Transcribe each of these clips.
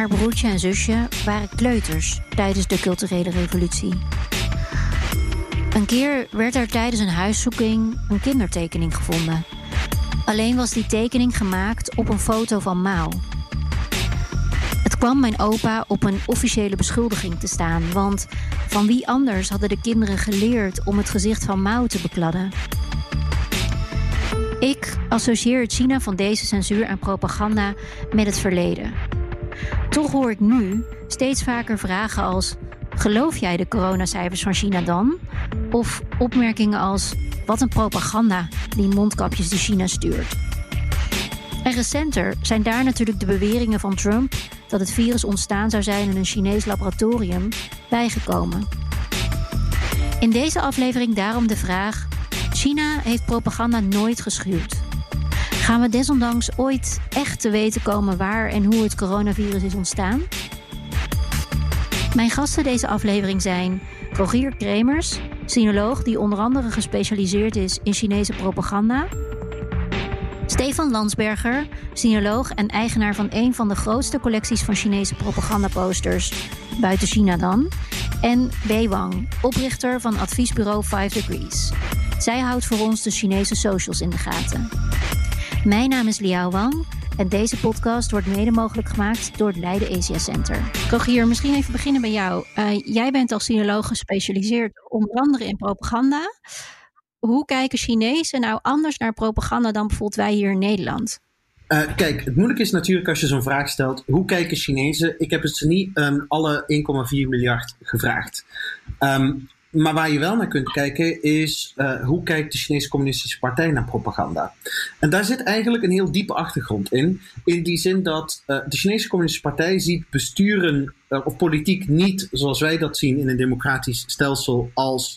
haar broertje en zusje waren kleuters tijdens de culturele revolutie. Een keer werd er tijdens een huiszoeking een kindertekening gevonden. Alleen was die tekening gemaakt op een foto van Mao. Het kwam mijn opa op een officiële beschuldiging te staan, want van wie anders hadden de kinderen geleerd om het gezicht van Mao te bekladden? Ik associeer het China van deze censuur en propaganda met het verleden. Toch hoor ik nu steeds vaker vragen als: geloof jij de coronacijfers van China dan? Of opmerkingen als: wat een propaganda die mondkapjes die China stuurt. En recenter zijn daar natuurlijk de beweringen van Trump dat het virus ontstaan zou zijn in een Chinees laboratorium bijgekomen. In deze aflevering daarom de vraag: China heeft propaganda nooit geschuwd. Gaan we desondanks ooit echt te weten komen waar en hoe het coronavirus is ontstaan? Mijn gasten deze aflevering zijn Rogier Kremers, sinoloog die onder andere gespecialiseerd is in Chinese propaganda. Stefan Landsberger, sinoloog en eigenaar van een van de grootste collecties van Chinese propagandaposters, buiten China dan. En Bei Wang, oprichter van adviesbureau 5 Degrees. Zij houdt voor ons de Chinese socials in de gaten. Mijn naam is Liao Wang en deze podcast wordt mede mogelijk gemaakt door het Leiden Asia Center. Rogier, misschien even beginnen bij jou. Jij bent als sinoloog gespecialiseerd onder andere in propaganda. Hoe kijken Chinezen nou anders naar propaganda dan bijvoorbeeld wij hier in Nederland? Kijk, het moeilijke is natuurlijk als je zo'n vraag stelt: hoe kijken Chinezen? Ik heb het ze niet alle 1,4 miljard gevraagd. Maar waar je wel naar kunt kijken is hoe kijkt de Chinese Communistische Partij naar propaganda. En daar zit eigenlijk een heel diepe achtergrond in. In die zin dat de Chinese Communistische Partij ziet besturen of politiek niet zoals wij dat zien in een democratisch stelsel als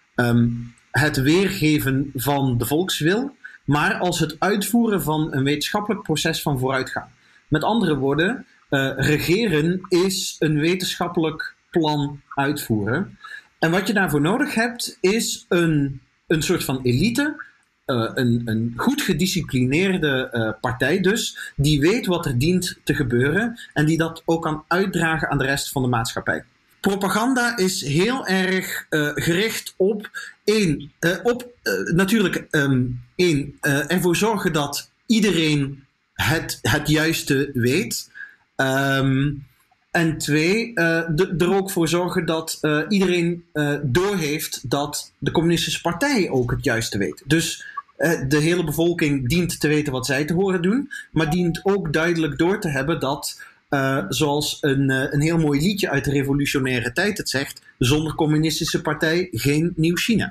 het weergeven van de volkswil, maar als het uitvoeren van een wetenschappelijk proces van vooruitgang. Met andere woorden, regeren is een wetenschappelijk plan uitvoeren. En wat je daarvoor nodig hebt, is een soort van elite, een goed gedisciplineerde partij dus, die weet wat er dient te gebeuren en die dat ook kan uitdragen aan de rest van de maatschappij. Propaganda is heel erg gericht op ervoor zorgen dat iedereen het juiste weet. En 2, er ook voor zorgen dat iedereen doorheeft dat de Communistische Partij ook het juiste weet. Dus de hele bevolking dient te weten wat zij te horen doen, maar dient ook duidelijk door te hebben dat, zoals een heel mooi liedje uit de revolutionaire tijd het zegt, zonder Communistische Partij geen nieuw China.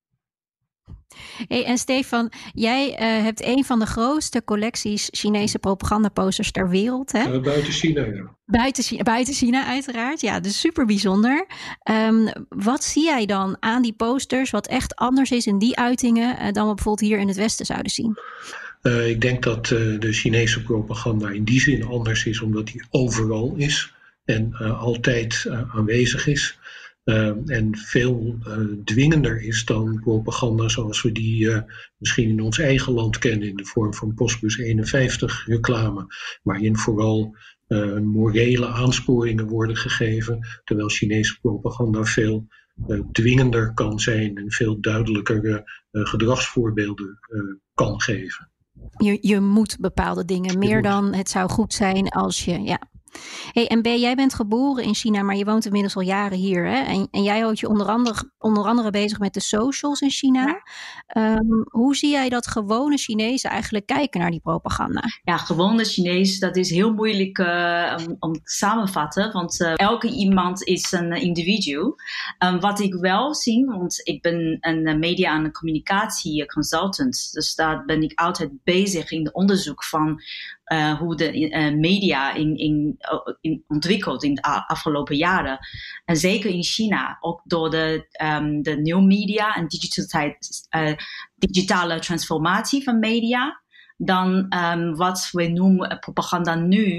Hey, en Stefan, jij hebt een van de grootste collecties Chinese propagandaposters ter wereld. Hè? Buiten China, ja. Buiten China uiteraard, ja, dus super bijzonder. Wat zie jij dan aan die posters wat echt anders is in die uitingen dan we bijvoorbeeld hier in het Westen zouden zien? Ik denk dat de Chinese propaganda in die zin anders is omdat die overal is en altijd aanwezig is. En veel dwingender is dan propaganda zoals we die misschien in ons eigen land kennen in de vorm van Postbus 51 reclame, waarin vooral morele aansporingen worden gegeven, terwijl Chinese propaganda veel dwingender kan zijn en veel duidelijker gedragsvoorbeelden kan geven. Je moet bepaalde dingen, meer dan het zou goed zijn als je... Ja. Hey, en Ben, jij bent geboren in China, maar je woont inmiddels al jaren hier. Hè? En jij houdt je onder andere bezig met de socials in China. Ja. Hoe zie jij dat gewone Chinezen eigenlijk kijken naar die propaganda? Ja, gewone Chinees, dat is heel moeilijk om te samenvatten. Want elke iemand is een individu. Wat ik wel zie, want ik ben een media- en communicatie consultant. Dus daar ben ik altijd bezig in het onderzoek van hoe de media in ontwikkeld in de afgelopen jaren. En zeker in China, ook door de nieuwe media en digitale transformatie van media. Dan wat we noemen propaganda nu,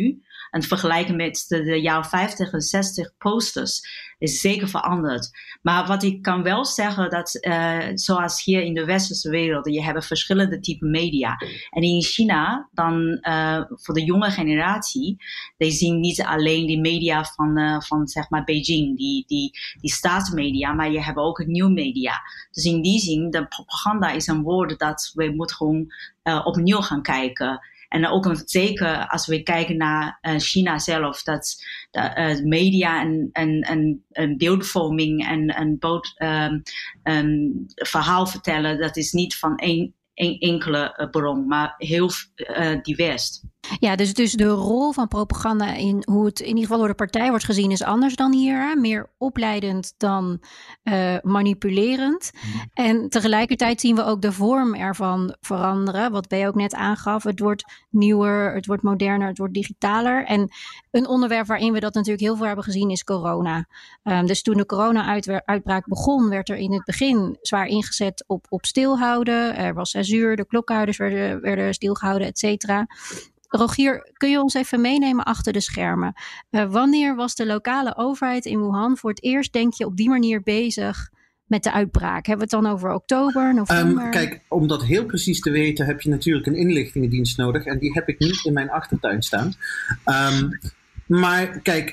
En vergelijken met de jaren 50 en 60 posters is zeker veranderd. Maar wat ik kan wel zeggen, dat zoals hier in de westerse wereld, je hebt verschillende typen media. En in China, dan voor de jonge generatie, die zien niet alleen die media van zeg maar Beijing, die staatsmedia, maar je hebt ook het nieuw media. Dus in die zin, de propaganda is een woord dat we moeten gewoon opnieuw gaan kijken. En ook zeker als we kijken naar China zelf, dat media en beeldvorming en verhaal vertellen, dat is niet van één enkele bron, maar heel divers. Ja, dus de rol van propaganda in hoe het in ieder geval door de partij wordt gezien is anders dan hier. Hè? Meer opleidend dan manipulerend. En tegelijkertijd zien we ook de vorm ervan veranderen. Wat B ook net aangaf. Het wordt nieuwer, het wordt moderner, het wordt digitaler. En een onderwerp waarin we dat natuurlijk heel veel hebben gezien is corona. Dus toen de corona-uitbraak begon, werd er in het begin zwaar ingezet op stilhouden. Er was censuur, de klokhouders werden stilgehouden, et cetera. Rogier, kun je ons even meenemen achter de schermen? Wanneer was de lokale overheid in Wuhan voor het eerst, denk je, op die manier bezig met de uitbraak? Hebben we het dan over oktober, november? Kijk, om dat heel precies te weten heb je natuurlijk een inlichtingendienst nodig. En die heb ik niet in mijn achtertuin staan. Maar kijk,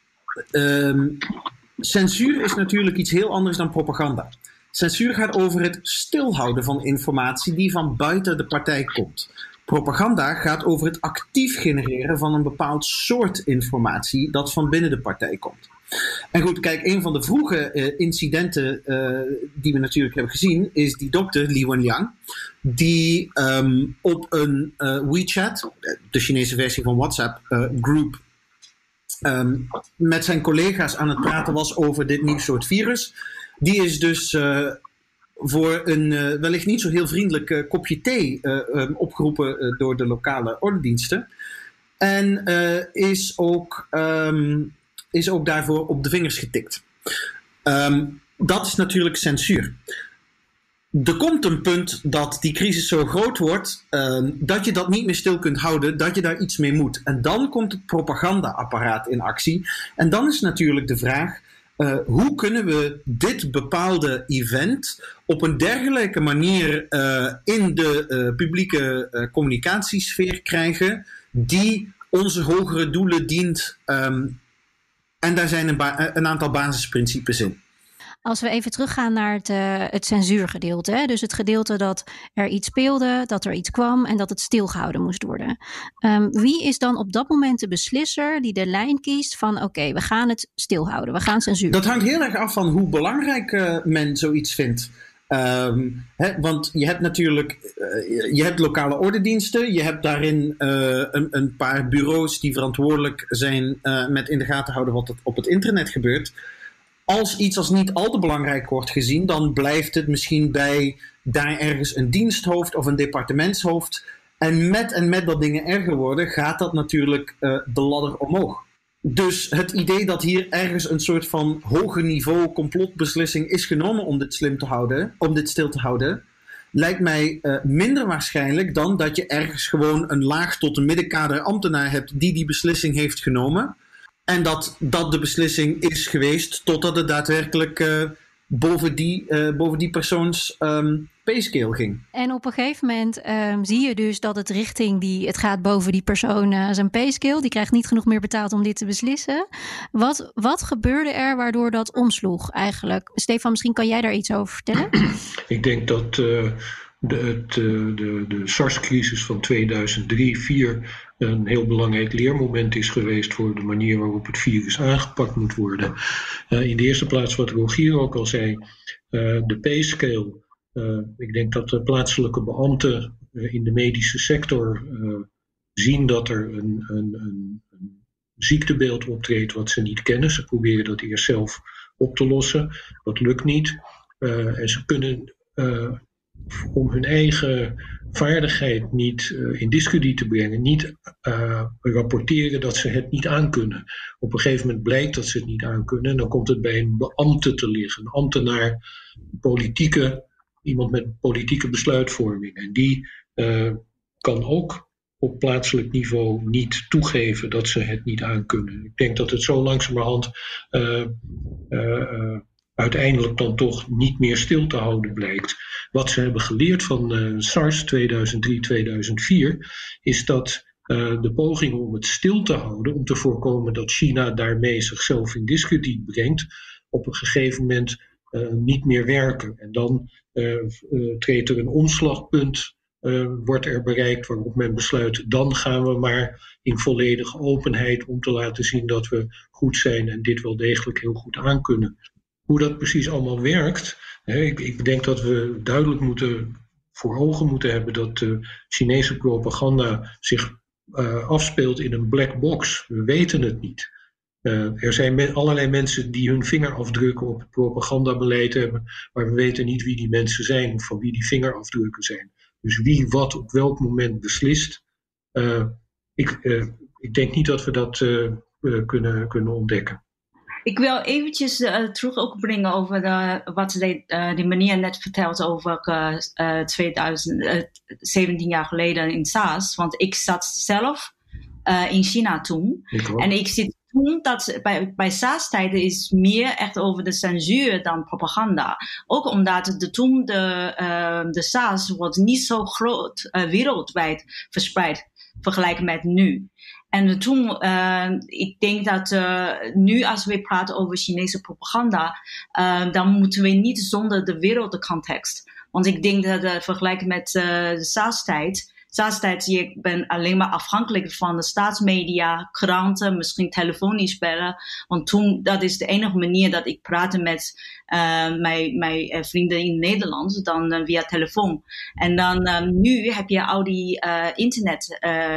censuur is natuurlijk iets heel anders dan propaganda. Censuur gaat over het stilhouden van informatie die van buiten de partij komt. Propaganda gaat over het actief genereren van een bepaald soort informatie dat van binnen de partij komt. En goed, kijk, een van de vroege incidenten die we natuurlijk hebben gezien is die dokter Li Wenliang, die op een WeChat, de Chinese versie van WhatsApp, group, met zijn collega's aan het praten was over dit nieuw soort virus. Die is dus voor een wellicht niet zo heel vriendelijk kopje thee opgeroepen door de lokale ordendiensten. En is ook daarvoor op de vingers getikt. Dat is natuurlijk censuur. Er komt een punt dat die crisis zo groot wordt dat je dat niet meer stil kunt houden, dat je daar iets mee moet. En dan komt het propaganda-apparaat in actie. En dan is natuurlijk de vraag, hoe kunnen we dit bepaalde event op een dergelijke manier in de publieke communicatiesfeer krijgen die onze hogere doelen dient. En daar zijn een aantal basisprincipes in. Als we even teruggaan naar het censuurgedeelte. Hè? Dus het gedeelte dat er iets speelde, dat er iets kwam en dat het stilgehouden moest worden. Wie is dan op dat moment de beslisser die de lijn kiest van oké, we gaan het stilhouden, we gaan censuur. Dat hangt heel erg af van hoe belangrijk men zoiets vindt. Want je hebt natuurlijk je hebt lokale ordendiensten, je hebt daarin een paar bureaus die verantwoordelijk zijn met in de gaten houden wat op het internet gebeurt. Als iets als niet al te belangrijk wordt gezien, dan blijft het misschien bij daar ergens een diensthoofd of een departementshoofd. En met dat dingen erger worden, gaat dat natuurlijk de ladder omhoog. Dus het idee dat hier ergens een soort van hoger niveau complotbeslissing is genomen om dit stil te houden, lijkt mij minder waarschijnlijk dan dat je ergens gewoon een laag tot een middenkader ambtenaar hebt die beslissing heeft genomen. En dat de beslissing is geweest totdat het daadwerkelijk boven die persoons payscale ging. En op een gegeven moment zie je dus dat het gaat boven die persoon zijn payscale. Die krijgt niet genoeg meer betaald om dit te beslissen. Wat gebeurde er waardoor dat omsloeg eigenlijk? Stefan, misschien kan jij daar iets over vertellen? Ik denk dat de SARS-crisis van 2003-2004 een heel belangrijk leermoment is geweest voor de manier waarop het virus aangepakt moet worden. In de eerste plaats, wat Rogier ook al zei, de payscale. Ik denk dat de plaatselijke beambten in de medische sector zien dat er een ziektebeeld optreedt wat ze niet kennen. Ze proberen dat eerst zelf op te lossen. Dat lukt niet. En ze kunnen om hun eigen vaardigheid niet in discrediet te brengen, niet rapporteren dat ze het niet aankunnen. Op een gegeven moment blijkt dat ze het niet aankunnen en dan komt het bij een beambte te liggen. Een ambtenaar, iemand met politieke besluitvorming. En die kan ook op plaatselijk niveau niet toegeven dat ze het niet aankunnen. Ik denk dat het zo langzamerhand uiteindelijk dan toch niet meer stil te houden blijkt. Wat ze hebben geleerd van SARS 2003-2004 is dat de pogingen om het stil te houden, om te voorkomen dat China daarmee zichzelf in diskrediet brengt, op een gegeven moment niet meer werken. En dan treedt er een omslagpunt, wordt er bereikt waarop men besluit, dan gaan we maar in volledige openheid om te laten zien dat we goed zijn en dit wel degelijk heel goed aankunnen. Hoe dat precies allemaal werkt, ik denk dat we duidelijk voor ogen moeten hebben dat de Chinese propaganda zich afspeelt in een black box. We weten het niet. Er zijn allerlei mensen die hun vingerafdrukken op het propagandabeleid hebben, maar we weten niet wie die mensen zijn of van wie die vingerafdrukken zijn. Dus wie wat op welk moment beslist, ik denk niet dat we dat kunnen ontdekken. Ik wil eventjes terug ook brengen over wat die meneer net vertelt over 17 jaar geleden in SARS. Want ik zat zelf in China toen. En ik zit toen dat bij SARS-tijden is meer echt over de censuur dan propaganda. Ook omdat toen de SARS wordt niet zo groot wereldwijd verspreid vergelijken met nu. En toen, ik denk dat nu als we praten over Chinese propaganda, dan moeten we niet zonder de wereldcontext. Want ik denk dat vergelijken met de SARS-tijd, je bent alleen maar afhankelijk van de staatsmedia, kranten, misschien telefonisch bellen. Want toen, dat is de enige manier dat ik praatte met mijn vrienden in Nederland, dan via telefoon. En dan nu heb je al die internet,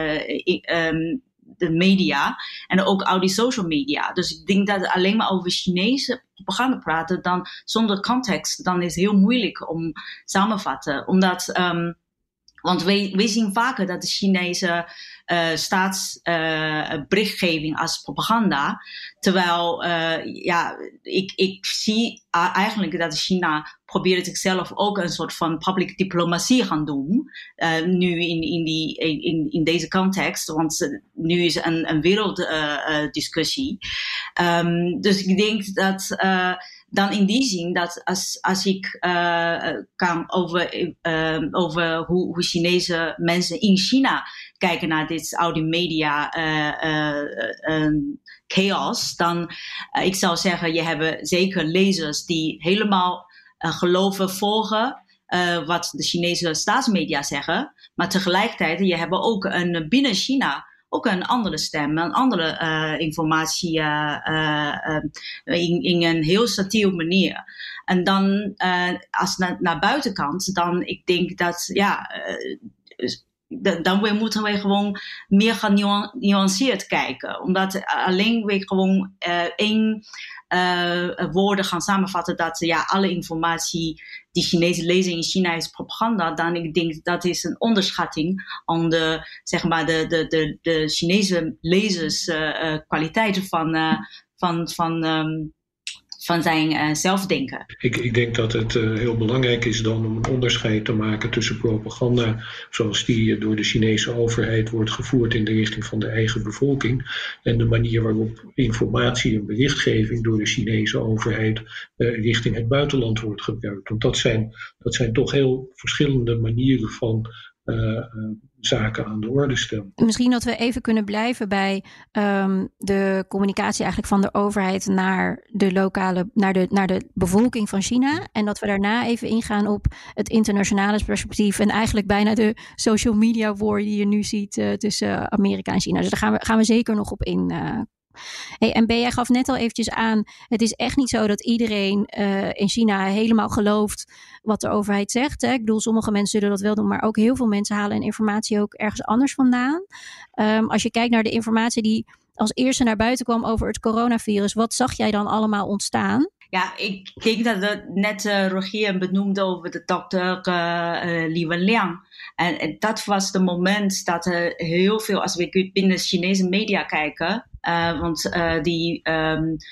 de media en ook al die social media. Dus ik denk dat alleen maar over Chinese propaganda praten, dan zonder context, dan is het heel moeilijk om samenvatten. Omdat want we zien vaker dat de Chinese staatsberichtgeving als propaganda, terwijl ik zie eigenlijk dat China probeert zichzelf ook een soort van public diplomatie gaan doen, nu in deze context, want nu is een werelddiscussie. Dus ik denk dat dan in die zin dat als ik kan over hoe Chinese mensen in China kijken naar al die media chaos, dan ik zou zeggen, je hebt zeker lezers die helemaal volgen wat de Chinese staatsmedia zeggen, maar tegelijkertijd je hebt ook binnen China ook een andere stem, een andere informatie in een heel subtiel manier. En dan als naar buitenkant, dan ik denk dat dan moeten we gewoon meer gaan nuanceerd kijken. Omdat alleen we gewoon één woorden gaan samenvatten dat alle informatie die Chinezen lezen in China is propaganda, dan ik denk dat is een onderschatting aan de Chinese lezers kwaliteiten van zijn zelfdenken. Ik denk dat het heel belangrijk is dan om een onderscheid te maken tussen propaganda zoals die door de Chinese overheid wordt gevoerd in de richting van de eigen bevolking en de manier waarop informatie en berichtgeving door de Chinese overheid richting het buitenland wordt gebruikt. Want dat zijn toch heel verschillende manieren van zaken aan de orde stellen. Misschien dat we even kunnen blijven bij de communicatie eigenlijk van de overheid naar de bevolking van China. En dat we daarna even ingaan op het internationale perspectief en eigenlijk bijna de social media war die je nu ziet tussen Amerika en China. Dus daar gaan we zeker nog op in. En jij gaf net al eventjes aan, het is echt niet zo dat iedereen in China helemaal gelooft wat de overheid zegt. Hè? Ik bedoel, sommige mensen zullen dat wel doen, maar ook heel veel mensen halen informatie ook ergens anders vandaan. Als je kijkt naar de informatie die als eerste naar buiten kwam over het coronavirus, wat zag jij dan allemaal ontstaan? Ja, ik denk dat net Rogier benoemde over de dokter Li Wenliang. En dat was het moment dat heel veel, als we binnen Chinese media kijken, want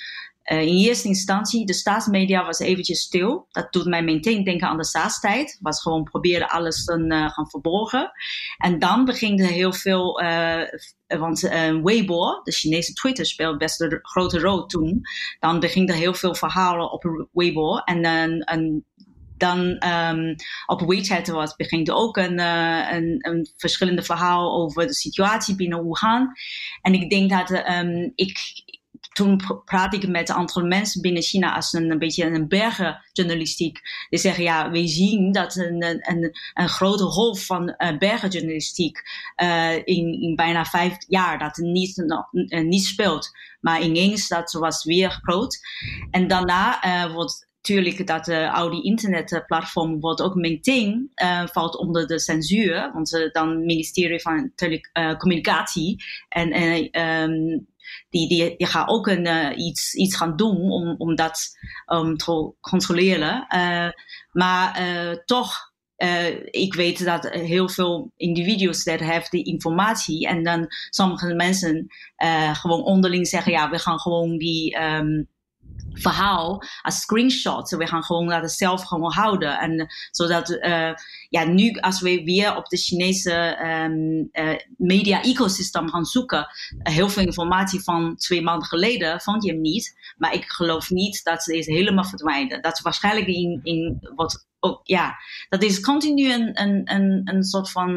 in eerste instantie, de staatsmedia was eventjes stil. Dat doet mij meteen denken aan de SARS-tijd. Was gewoon proberen alles te gaan verborgen. En dan begint er heel veel, want Weibo, de Chinese Twitter, speelt best een grote rol toen. Dan begint er heel veel verhalen op Weibo. En dan op WeChat begint ook een verschillende verhaal over de situatie binnen Wuhan. En ik denk dat toen praat ik met een aantal mensen binnen China als een beetje een bergenjournalistiek. Die zeggen, ja, we zien dat een grote golf van bergenjournalistiek in bijna 5 jaar dat niet speelt. Maar ineens dat was weer groot. En daarna wordt natuurlijk dat al die internetplatform wordt ook meteen valt onder de censuur. Want dan ministerie van Communicatie en die gaat ook iets gaan doen om dat te controleren. Maar toch, ik weet dat heel veel individuen dat hebben die informatie. En dan sommige mensen gewoon onderling zeggen, ja, we gaan gewoon die verhaal als screenshot. We gaan gewoon dat zelf gewoon houden. En zodat nu als we weer op de Chinese media-ecosysteem gaan zoeken, heel veel informatie van 2 maanden geleden vond je hem niet. Maar ik geloof niet dat ze is helemaal verdwijnen. Dat is waarschijnlijk in wat ook, ja, dat is continu een soort van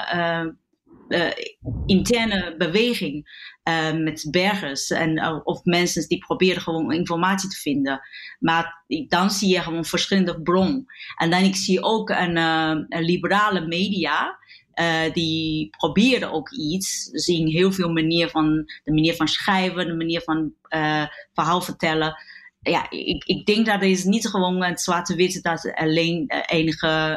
interne beweging met bergers of mensen die proberen gewoon informatie te vinden. Maar dan zie je gewoon verschillende bronnen. En dan ik zie ook een liberale media die proberen ook iets. Dus in heel veel de manier van schrijven, de manier van verhaal vertellen. Ja, ik denk dat het is niet gewoon het zwarte-wit dat alleen enige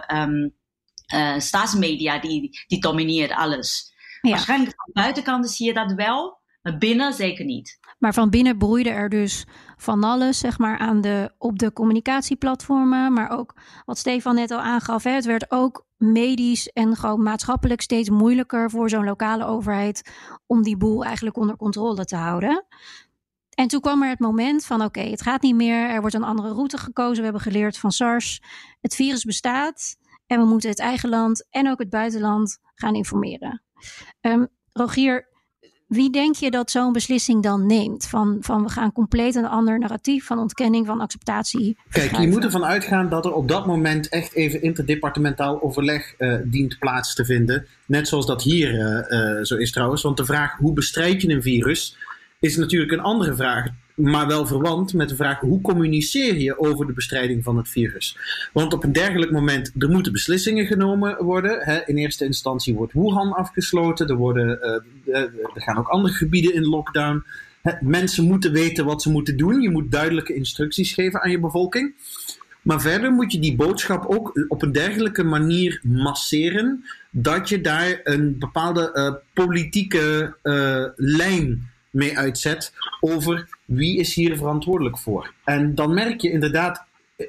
staatsmedia die domineert alles. Ja. Waarschijnlijk van buitenkant zie je dat wel, maar binnen zeker niet. Maar van binnen broeide er dus van alles, zeg maar, op de communicatieplatformen, maar ook wat Stefan net al aangaf, het werd ook medisch en gewoon maatschappelijk steeds moeilijker voor zo'n lokale overheid om die boel eigenlijk onder controle te houden. En toen kwam er het moment van oké, het gaat niet meer, er wordt een andere route gekozen, we hebben geleerd van SARS, het virus bestaat en we moeten het eigen land en ook het buitenland gaan informeren. Rogier, wie denk je dat zo'n beslissing dan neemt? Van we gaan compleet een ander narratief van ontkenning, van acceptatie verschuiven. Kijk, je moet ervan uitgaan dat er op dat moment echt even interdepartementaal overleg dient plaats te vinden. Net zoals dat hier zo is trouwens. Want de vraag hoe bestrijd je een virus is natuurlijk een andere vraag. Maar wel verwant met de vraag hoe communiceer je over de bestrijding van het virus. Want op een dergelijk moment, er moeten beslissingen genomen worden. In eerste instantie wordt Wuhan afgesloten. Er gaan ook andere gebieden in lockdown. Mensen moeten weten wat ze moeten doen. Je moet duidelijke instructies geven aan je bevolking. Maar verder moet je die boodschap ook op een dergelijke manier masseren dat je daar een bepaalde politieke lijn mee uitzet over wie is hier verantwoordelijk voor. En dan merk je inderdaad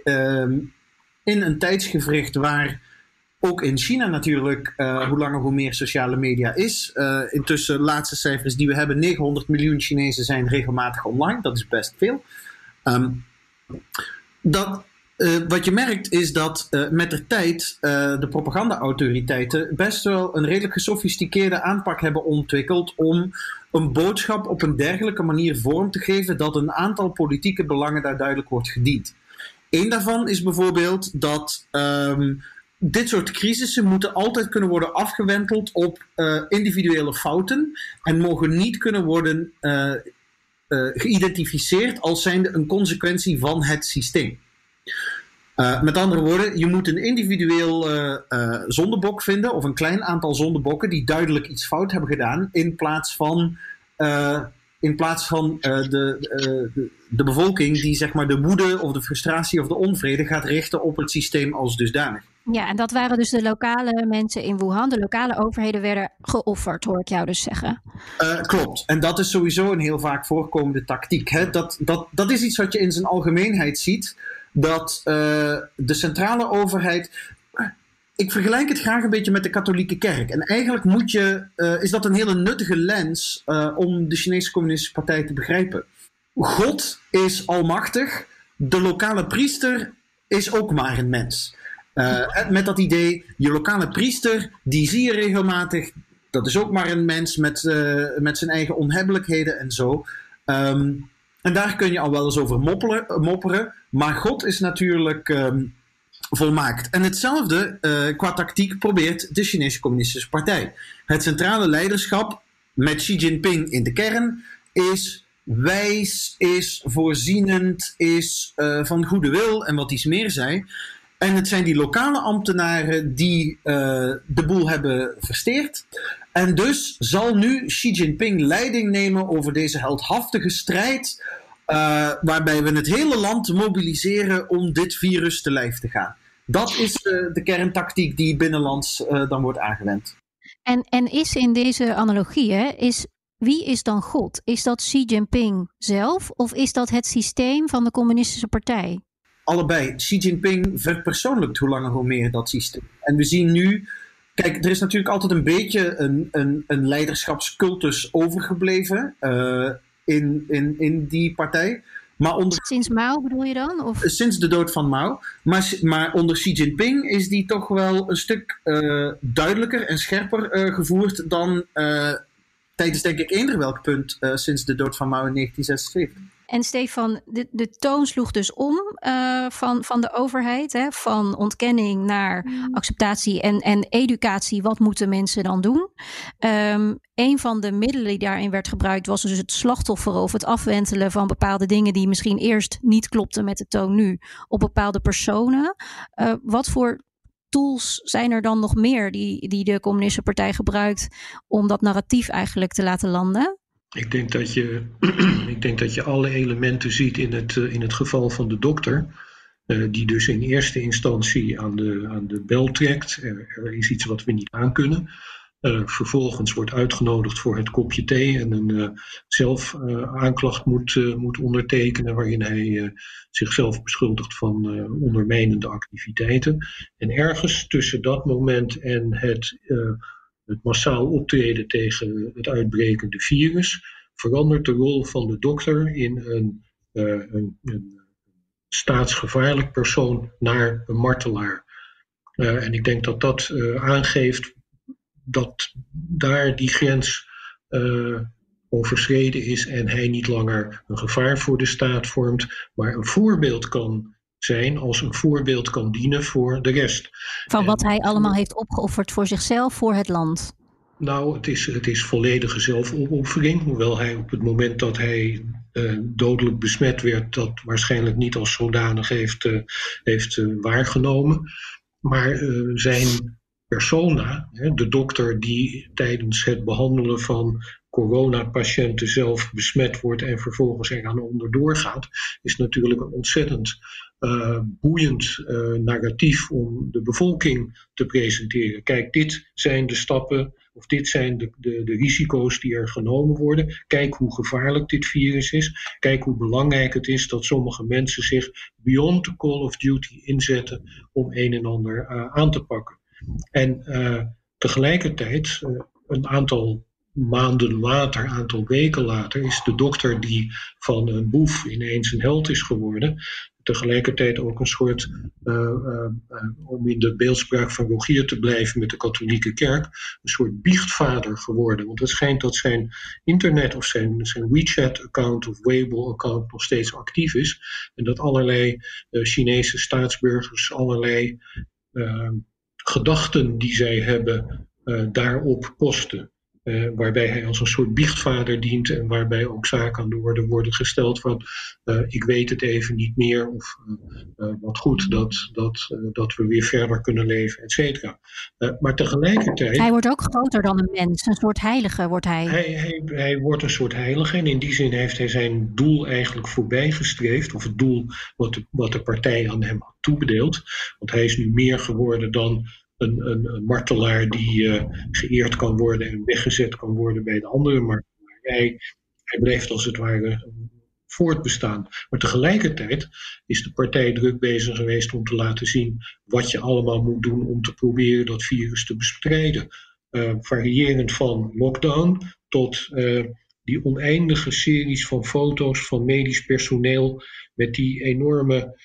in een tijdsgevricht waar ook in China natuurlijk hoe langer hoe meer sociale media is. Intussen, laatste cijfers die we hebben, 900 miljoen Chinezen zijn regelmatig online. Dat is best veel. Wat je merkt is dat met de tijd de propaganda-autoriteiten best wel een redelijk gesofisticeerde aanpak hebben ontwikkeld om een boodschap op een dergelijke manier vorm te geven dat een aantal politieke belangen daar duidelijk wordt gediend. Eén daarvan is bijvoorbeeld dat dit soort crisissen moeten altijd kunnen worden afgewenteld op individuele fouten en mogen niet kunnen worden geïdentificeerd als zijnde een consequentie van het systeem. Met andere woorden, je moet een individueel zondebok vinden of een klein aantal zondebokken die duidelijk iets fout hebben gedaan in plaats van de bevolking die zeg maar de woede of de frustratie of de onvrede gaat richten op het systeem als dusdanig. Ja, en dat waren dus de lokale mensen in Wuhan. De lokale overheden werden geofferd, hoor ik jou dus zeggen. Klopt. En dat is sowieso een heel vaak voorkomende tactiek. Hè? Dat is iets wat je in zijn algemeenheid ziet. Dat de centrale overheid. Ik vergelijk het graag een beetje met de katholieke kerk. En eigenlijk is dat een hele nuttige lens om de Chinese Communistische Partij te begrijpen. God is almachtig, de lokale priester is ook maar een mens. Met dat idee, je lokale priester, die zie je regelmatig, dat is ook maar een mens met zijn eigen onhebbelijkheden en zo. En daar kun je al wel eens over mopperen, maar God is natuurlijk volmaakt. En hetzelfde qua tactiek probeert de Chinese Communistische Partij. Het centrale leiderschap met Xi Jinping in de kern is wijs, is voorzienend, is van goede wil en wat iets meer zei. En het zijn die lokale ambtenaren die de boel hebben versteerd. En dus zal nu Xi Jinping leiding nemen over deze heldhaftige strijd, waarbij we het hele land mobiliseren om dit virus te lijf te gaan. Dat is de kerntactiek die binnenlands dan wordt aangewend. En is in deze analogie, wie is dan God? Is dat Xi Jinping zelf of is dat het systeem van de Communistische Partij? Allebei. Xi Jinping verpersoonlijkt hoe langer hoe meer dat systeem. En we zien nu, kijk, er is natuurlijk altijd een beetje een leiderschapscultus overgebleven in die partij. Maar sinds Mao bedoel je dan? Of? Sinds de dood van Mao. Maar onder Xi Jinping is die toch wel een stuk duidelijker en scherper gevoerd dan tijdens, denk ik, eender welk punt sinds de dood van Mao in 1976. En Stefan, de toon sloeg dus om van de overheid. Van ontkenning naar acceptatie en educatie. Wat moeten mensen dan doen? Een van de middelen die daarin werd gebruikt was dus het slachtoffer of het afwentelen van bepaalde dingen die misschien eerst niet klopten met de toon nu op bepaalde personen. Wat voor tools zijn er dan nog meer die de Communistische Partij gebruikt om dat narratief eigenlijk te laten landen? Ik denk dat je alle elementen ziet in het geval van de dokter, die dus in eerste instantie aan de bel trekt. Er is iets wat we niet aankunnen. Vervolgens wordt uitgenodigd voor het kopje thee en een zelfaanklacht moet ondertekenen, waarin hij zichzelf beschuldigt van ondermijnende activiteiten. En ergens tussen dat moment en het massaal optreden tegen het uitbrekende virus verandert de rol van de dokter in een staatsgevaarlijk persoon naar een martelaar. En ik denk dat dat aangeeft dat daar die grens overschreden is en hij niet langer een gevaar voor de staat vormt, maar een voorbeeld kan zijn, als een voorbeeld kan dienen voor de rest. Van wat hij allemaal heeft opgeofferd voor zichzelf, voor het land. Nou, het is volledige zelfopoffering, hoewel hij op het moment dat hij dodelijk besmet werd, dat waarschijnlijk niet als zodanig heeft waargenomen. Maar zijn persona, de dokter die tijdens het behandelen van coronapatiënten zelf besmet wordt en vervolgens eraan onderdoor gaat, is natuurlijk een ontzettend boeiend narratief om de bevolking te presenteren. Kijk, dit zijn de stappen of dit zijn de risico's die er genomen worden. Kijk hoe gevaarlijk dit virus is. Kijk hoe belangrijk het is dat sommige mensen zich beyond the call of duty inzetten om een en ander aan te pakken. En tegelijkertijd, een aantal maanden later, een aantal weken later, is de dokter die van een boef ineens een held is geworden, tegelijkertijd ook een soort, om in de beeldspraak van Rogier te blijven met de katholieke kerk, een soort biechtvader geworden. Want het schijnt dat zijn internet of zijn WeChat-account of Weibo-account nog steeds actief is. En dat allerlei Chinese staatsburgers allerlei gedachten die zij hebben daarop posten. Waarbij hij als een soort biechtvader dient en waarbij ook zaken aan de orde worden gesteld van ik weet het even niet meer of wat goed dat we weer verder kunnen leven, et cetera. Maar tegelijkertijd... Hij wordt ook groter dan een mens, een soort heilige wordt hij. Hij wordt een soort heilige en in die zin heeft hij zijn doel eigenlijk voorbijgestreefd, of het doel wat de partij aan hem had toebedeeld. Want hij is nu meer geworden dan een martelaar die geëerd kan worden en weggezet kan worden bij de andere martelaar. Hij blijft als het ware voortbestaan. Maar tegelijkertijd is de partij druk bezig geweest om te laten zien wat je allemaal moet doen om te proberen dat virus te bestrijden. Variërend van lockdown tot die oneindige series van foto's van medisch personeel met die enorme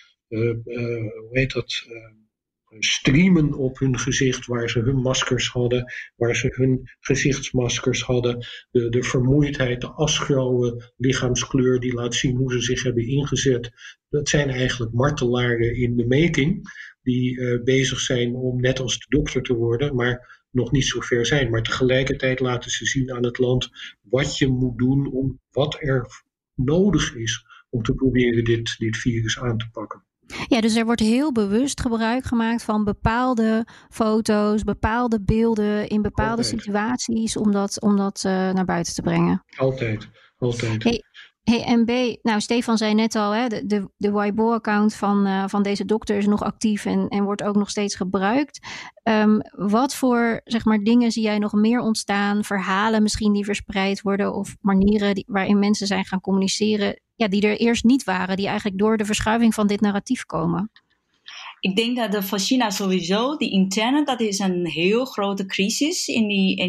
streamen op hun gezicht, waar ze hun maskers hadden, waar ze hun gezichtsmaskers hadden, de vermoeidheid, de asgrauwe lichaamskleur die laat zien hoe ze zich hebben ingezet. Dat zijn eigenlijk martelaren in de making, die bezig zijn om net als de dokter te worden, maar nog niet zo ver zijn. Maar tegelijkertijd laten ze zien aan het land wat je moet doen, om wat er nodig is om te proberen dit virus aan te pakken. Ja, dus er wordt heel bewust gebruik gemaakt van bepaalde foto's, bepaalde beelden in bepaalde situaties om dat naar buiten te brengen. Altijd. Hey, en B, nou Stefan zei net al, hè, de Weibo-account van deze dokter is nog actief en wordt ook nog steeds gebruikt. Wat voor dingen zie jij nog meer ontstaan? Verhalen misschien die verspreid worden of manieren waarin mensen zijn gaan communiceren, die er eerst niet waren, die eigenlijk door de verschuiving van dit narratief komen? Ik denk dat voor China sowieso, die interne, dat is een heel grote crisis in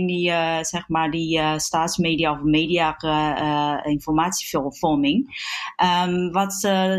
die staatsmedia of media informatievorming. Wat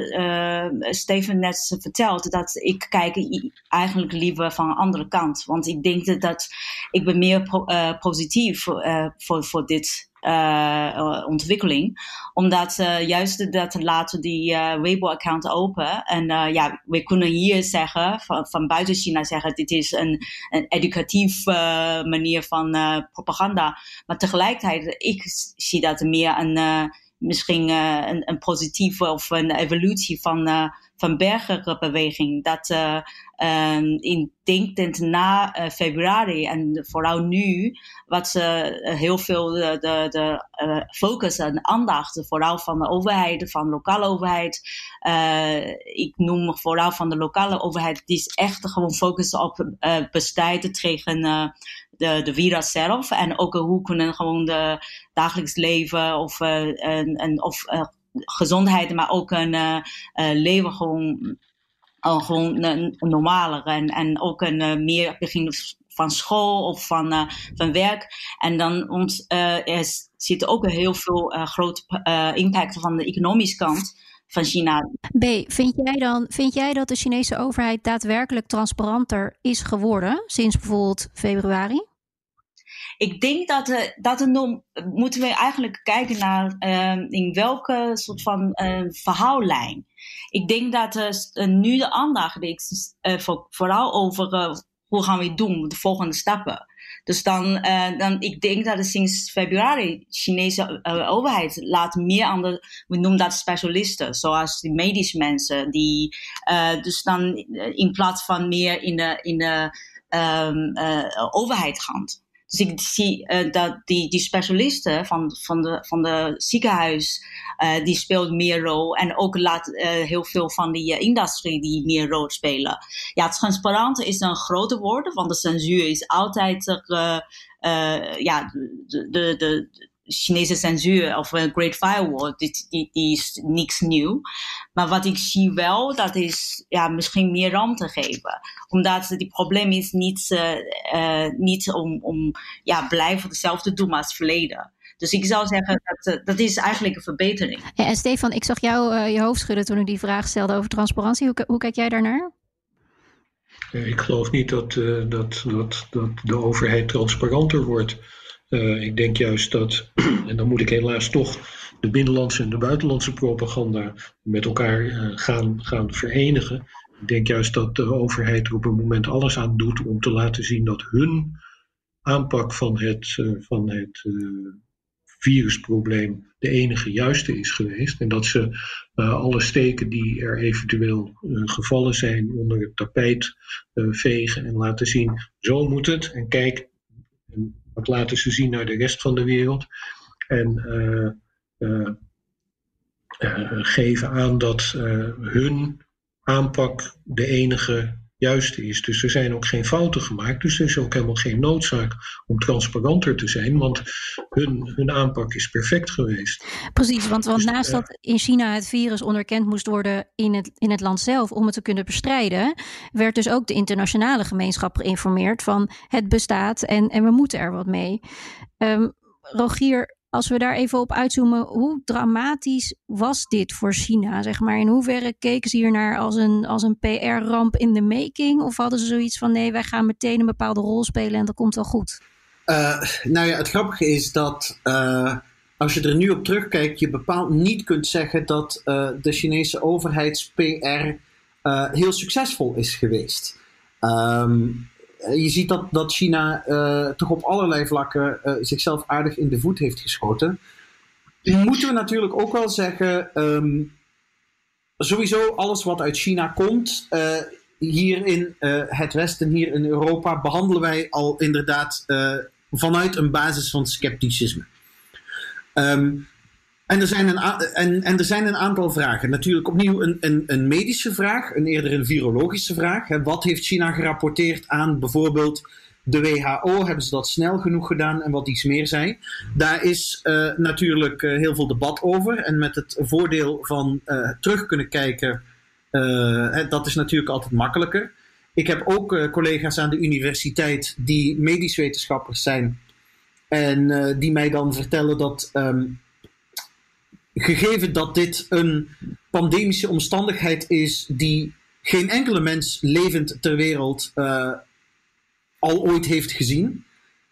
Steven net vertelt, dat ik kijk eigenlijk liever van de andere kant. Want ik denk dat ik ben meer positief voor dit ontwikkeling. Omdat juist dat laten die Weibo-account open. En we kunnen hier zeggen, van buiten China zeggen, dit is een educatief manier van propaganda. Maar tegelijkertijd, ik zie dat meer misschien een positieve of een evolutie van burgerbeweging. Dat ik denk dat na februari en vooral nu, wat heel veel de focus en aandacht, vooral van de overheid, van de lokale overheid. Ik noem vooral van de lokale overheid, die is echt gewoon focus op bestrijden tegen de virus zelf. En ook hoe kunnen gewoon de dagelijks leven of gezondheid, maar ook een leven gewoon normaler. En ook een meer begin van school of van werk. En dan zit ook heel veel grote impact van de economische kant van China. B, vind jij dat de Chinese overheid daadwerkelijk transparanter is geworden sinds bijvoorbeeld februari? Ik denk dat moeten we eigenlijk kijken naar in welke soort van verhaallijn. Ik denk dat nu de aandacht is vooral over hoe gaan we het doen, de volgende stappen. Dus dan ik denk dat sinds februari de Chinese overheid laat meer aan we noemen dat specialisten, zoals die medische mensen, die dus dan in plaats van meer in de overheid gaan. Dus ik zie dat die specialisten van de ziekenhuis, die speelt meer rol. En ook laat heel veel van die industrie die meer rol spelen. Ja, transparant is een grote woord, want de censuur is altijd de Chinese censuur of een Great Firewall, die is niks nieuw. Maar wat ik zie wel, dat is misschien meer ruimte geven. Omdat het probleem is niet om blijven hetzelfde doen als het verleden. Dus ik zou zeggen dat is eigenlijk een verbetering. Ja, en Stefan, ik zag jou je hoofd schudden toen ik die vraag stelde over transparantie. Hoe kijk jij daarnaar? Ik geloof niet dat de overheid transparanter wordt. Ik denk juist dat, en dan moet ik helaas toch de binnenlandse en de buitenlandse propaganda met elkaar gaan verenigen. Ik denk juist dat de overheid er op een moment alles aan doet om te laten zien dat hun aanpak van het virusprobleem de enige juiste is geweest. En dat ze alle steken die er eventueel gevallen zijn onder het tapijt vegen en laten zien, zo moet het. En kijk, dat laten ze zien naar de rest van de wereld. En geven aan dat hun aanpak de enige juiste is. Dus er zijn ook geen fouten gemaakt. Dus er is ook helemaal geen noodzaak om transparanter te zijn. Want hun aanpak is perfect geweest. Precies, want naast dat in China het virus onderkend moest worden in het land zelf om het te kunnen bestrijden, werd dus ook de internationale gemeenschap geïnformeerd van het bestaat en we moeten er wat mee. Rogier, Als we daar even op uitzoomen, hoe dramatisch was dit voor China? Zeg maar, in hoeverre keken ze hiernaar als een PR-ramp in de making? Of hadden ze zoiets van nee, wij gaan meteen een bepaalde rol spelen en dat komt wel goed? Nou ja, het grappige is dat als je er nu op terugkijkt, je bepaald niet kunt zeggen dat de Chinese overheids-PR heel succesvol is geweest. Je ziet dat China toch op allerlei vlakken zichzelf aardig in de voet heeft geschoten. Moeten we natuurlijk ook wel zeggen, sowieso alles wat uit China komt, hier in het Westen, hier in Europa, behandelen wij al inderdaad vanuit een basis van scepticisme. En er zijn een aantal vragen. Natuurlijk opnieuw een medische vraag, eerder een virologische vraag. Wat heeft China gerapporteerd aan bijvoorbeeld de WHO? Hebben ze dat snel genoeg gedaan en wat iets meer zijn? Daar is natuurlijk heel veel debat over. En met het voordeel van terug kunnen kijken, dat is natuurlijk altijd makkelijker. Ik heb ook collega's aan de universiteit die medisch wetenschappers zijn. En die mij dan vertellen dat gegeven dat dit een pandemische omstandigheid is die geen enkele mens levend ter wereld al ooit heeft gezien,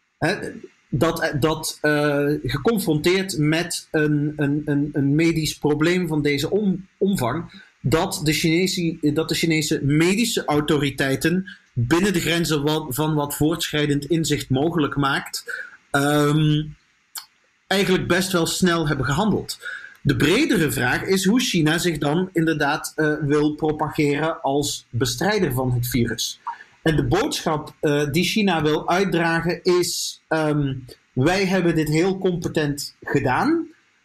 dat geconfronteerd met een medisch probleem van deze omvang, dat de Chinese medische autoriteiten binnen de grenzen van wat voortschrijdend inzicht mogelijk maakt, eigenlijk best wel snel hebben gehandeld. De bredere vraag is hoe China zich dan inderdaad wil propageren als bestrijder van het virus. En de boodschap die China wil uitdragen is, wij hebben dit heel competent gedaan.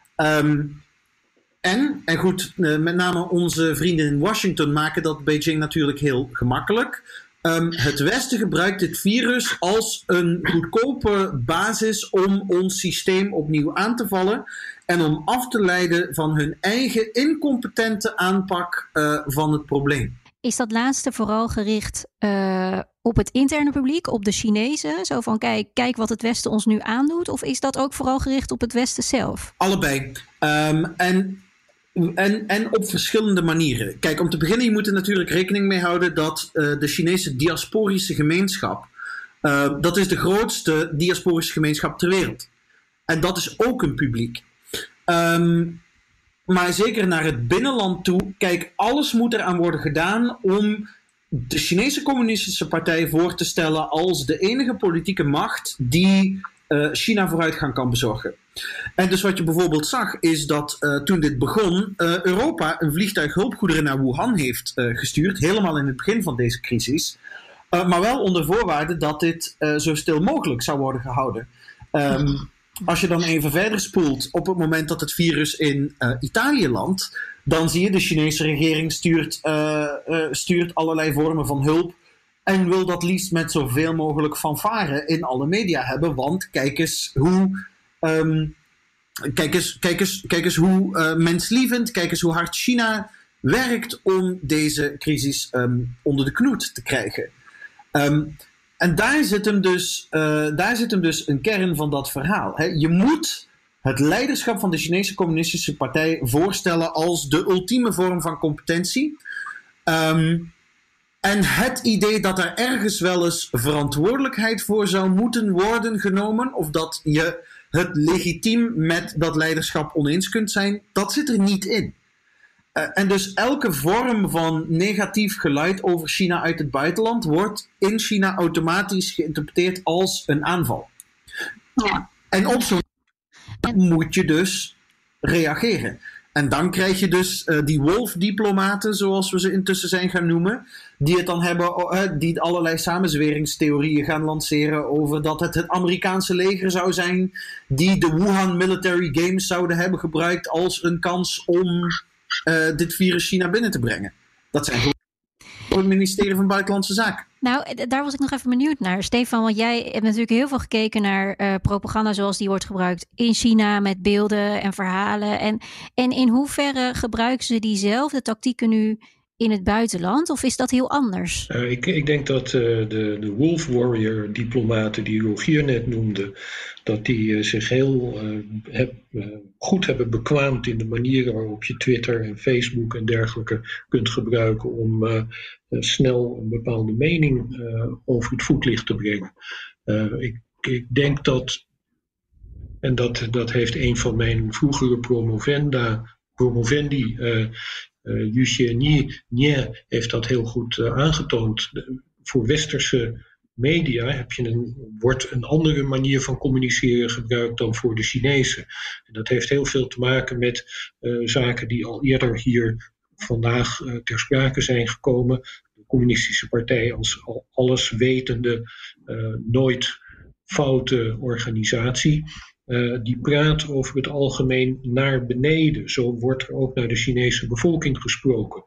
En goed, met name onze vrienden in Washington maken dat Beijing natuurlijk heel gemakkelijk. Het Westen gebruikt het virus als een goedkope basis om ons systeem opnieuw aan te vallen en om af te leiden van hun eigen incompetente aanpak van het probleem. Is dat laatste vooral gericht op het interne publiek, op de Chinezen? Zo van kijk wat het Westen ons nu aandoet? Of is dat ook vooral gericht op het Westen zelf? Allebei. En op verschillende manieren. Kijk, om te beginnen, je moet er natuurlijk rekening mee houden dat de Chinese diasporische gemeenschap, dat is de grootste diasporische gemeenschap ter wereld. En dat is ook een publiek. Maar zeker naar het binnenland toe, kijk, alles moet eraan worden gedaan om de Chinese Communistische Partij voor te stellen als de enige politieke macht die China vooruitgang kan bezorgen. En dus wat je bijvoorbeeld zag, is dat toen dit begon, Europa een vliegtuig hulpgoederen naar Wuhan heeft gestuurd, helemaal in het begin van deze crisis. Maar wel onder voorwaarde dat dit zo stil mogelijk zou worden gehouden. Als je dan even verder spoelt, op het moment dat het virus in Italië landt, dan zie je de Chinese regering stuurt allerlei vormen van hulp en wil dat liefst met zoveel mogelijk fanfare in alle media hebben. Want kijk eens hoe menslievend, kijk eens hoe hard China werkt om deze crisis onder de knoet te krijgen. En daar zit hem dus een kern van dat verhaal. Hè. Je moet het leiderschap van de Chinese Communistische Partij voorstellen als de ultieme vorm van competentie. En het idee dat er ergens wel eens verantwoordelijkheid voor zou moeten worden genomen, of dat je het legitiem met dat leiderschap oneens kunt zijn, dat zit er niet in. En dus elke vorm van negatief geluid over China uit het buitenland wordt in China automatisch geïnterpreteerd als een aanval. Ja. En op zo'n moet je dus reageren. En dan krijg je dus die wolfdiplomaten, zoals we ze intussen zijn gaan noemen, die het dan hebben, die allerlei samenzweringstheorieën gaan lanceren over dat het Amerikaanse leger zou zijn, die de Wuhan Military Games zouden hebben gebruikt als een kans om dit virus China binnen te brengen. Dat zijn gewoon het ministerie van Buitenlandse Zaken. Nou, daar was ik nog even benieuwd naar. Stefan, want jij hebt natuurlijk heel veel gekeken naar propaganda zoals die wordt gebruikt in China met beelden en verhalen. En in hoeverre gebruiken ze diezelfde tactieken nu in het buitenland? Of is dat heel anders? Ik denk dat de Wolf Warrior diplomaten die Rogier net noemde, dat die zich heel goed hebben bekwaamd in de manieren waarop je Twitter en Facebook en dergelijke kunt gebruiken om snel een bepaalde mening over het voetlicht te brengen. Ik denk dat, en dat heeft een van mijn vroegere promovendi, Yuxie Nie, heeft dat heel goed aangetoond. Voor westerse media wordt een andere manier van communiceren gebruikt dan voor de Chinezen. En dat heeft heel veel te maken met zaken die al eerder hier vandaag ter sprake zijn gekomen. De Communistische Partij als alleswetende, nooit foute organisatie. Die praat over het algemeen naar beneden. Zo wordt er ook naar de Chinese bevolking gesproken.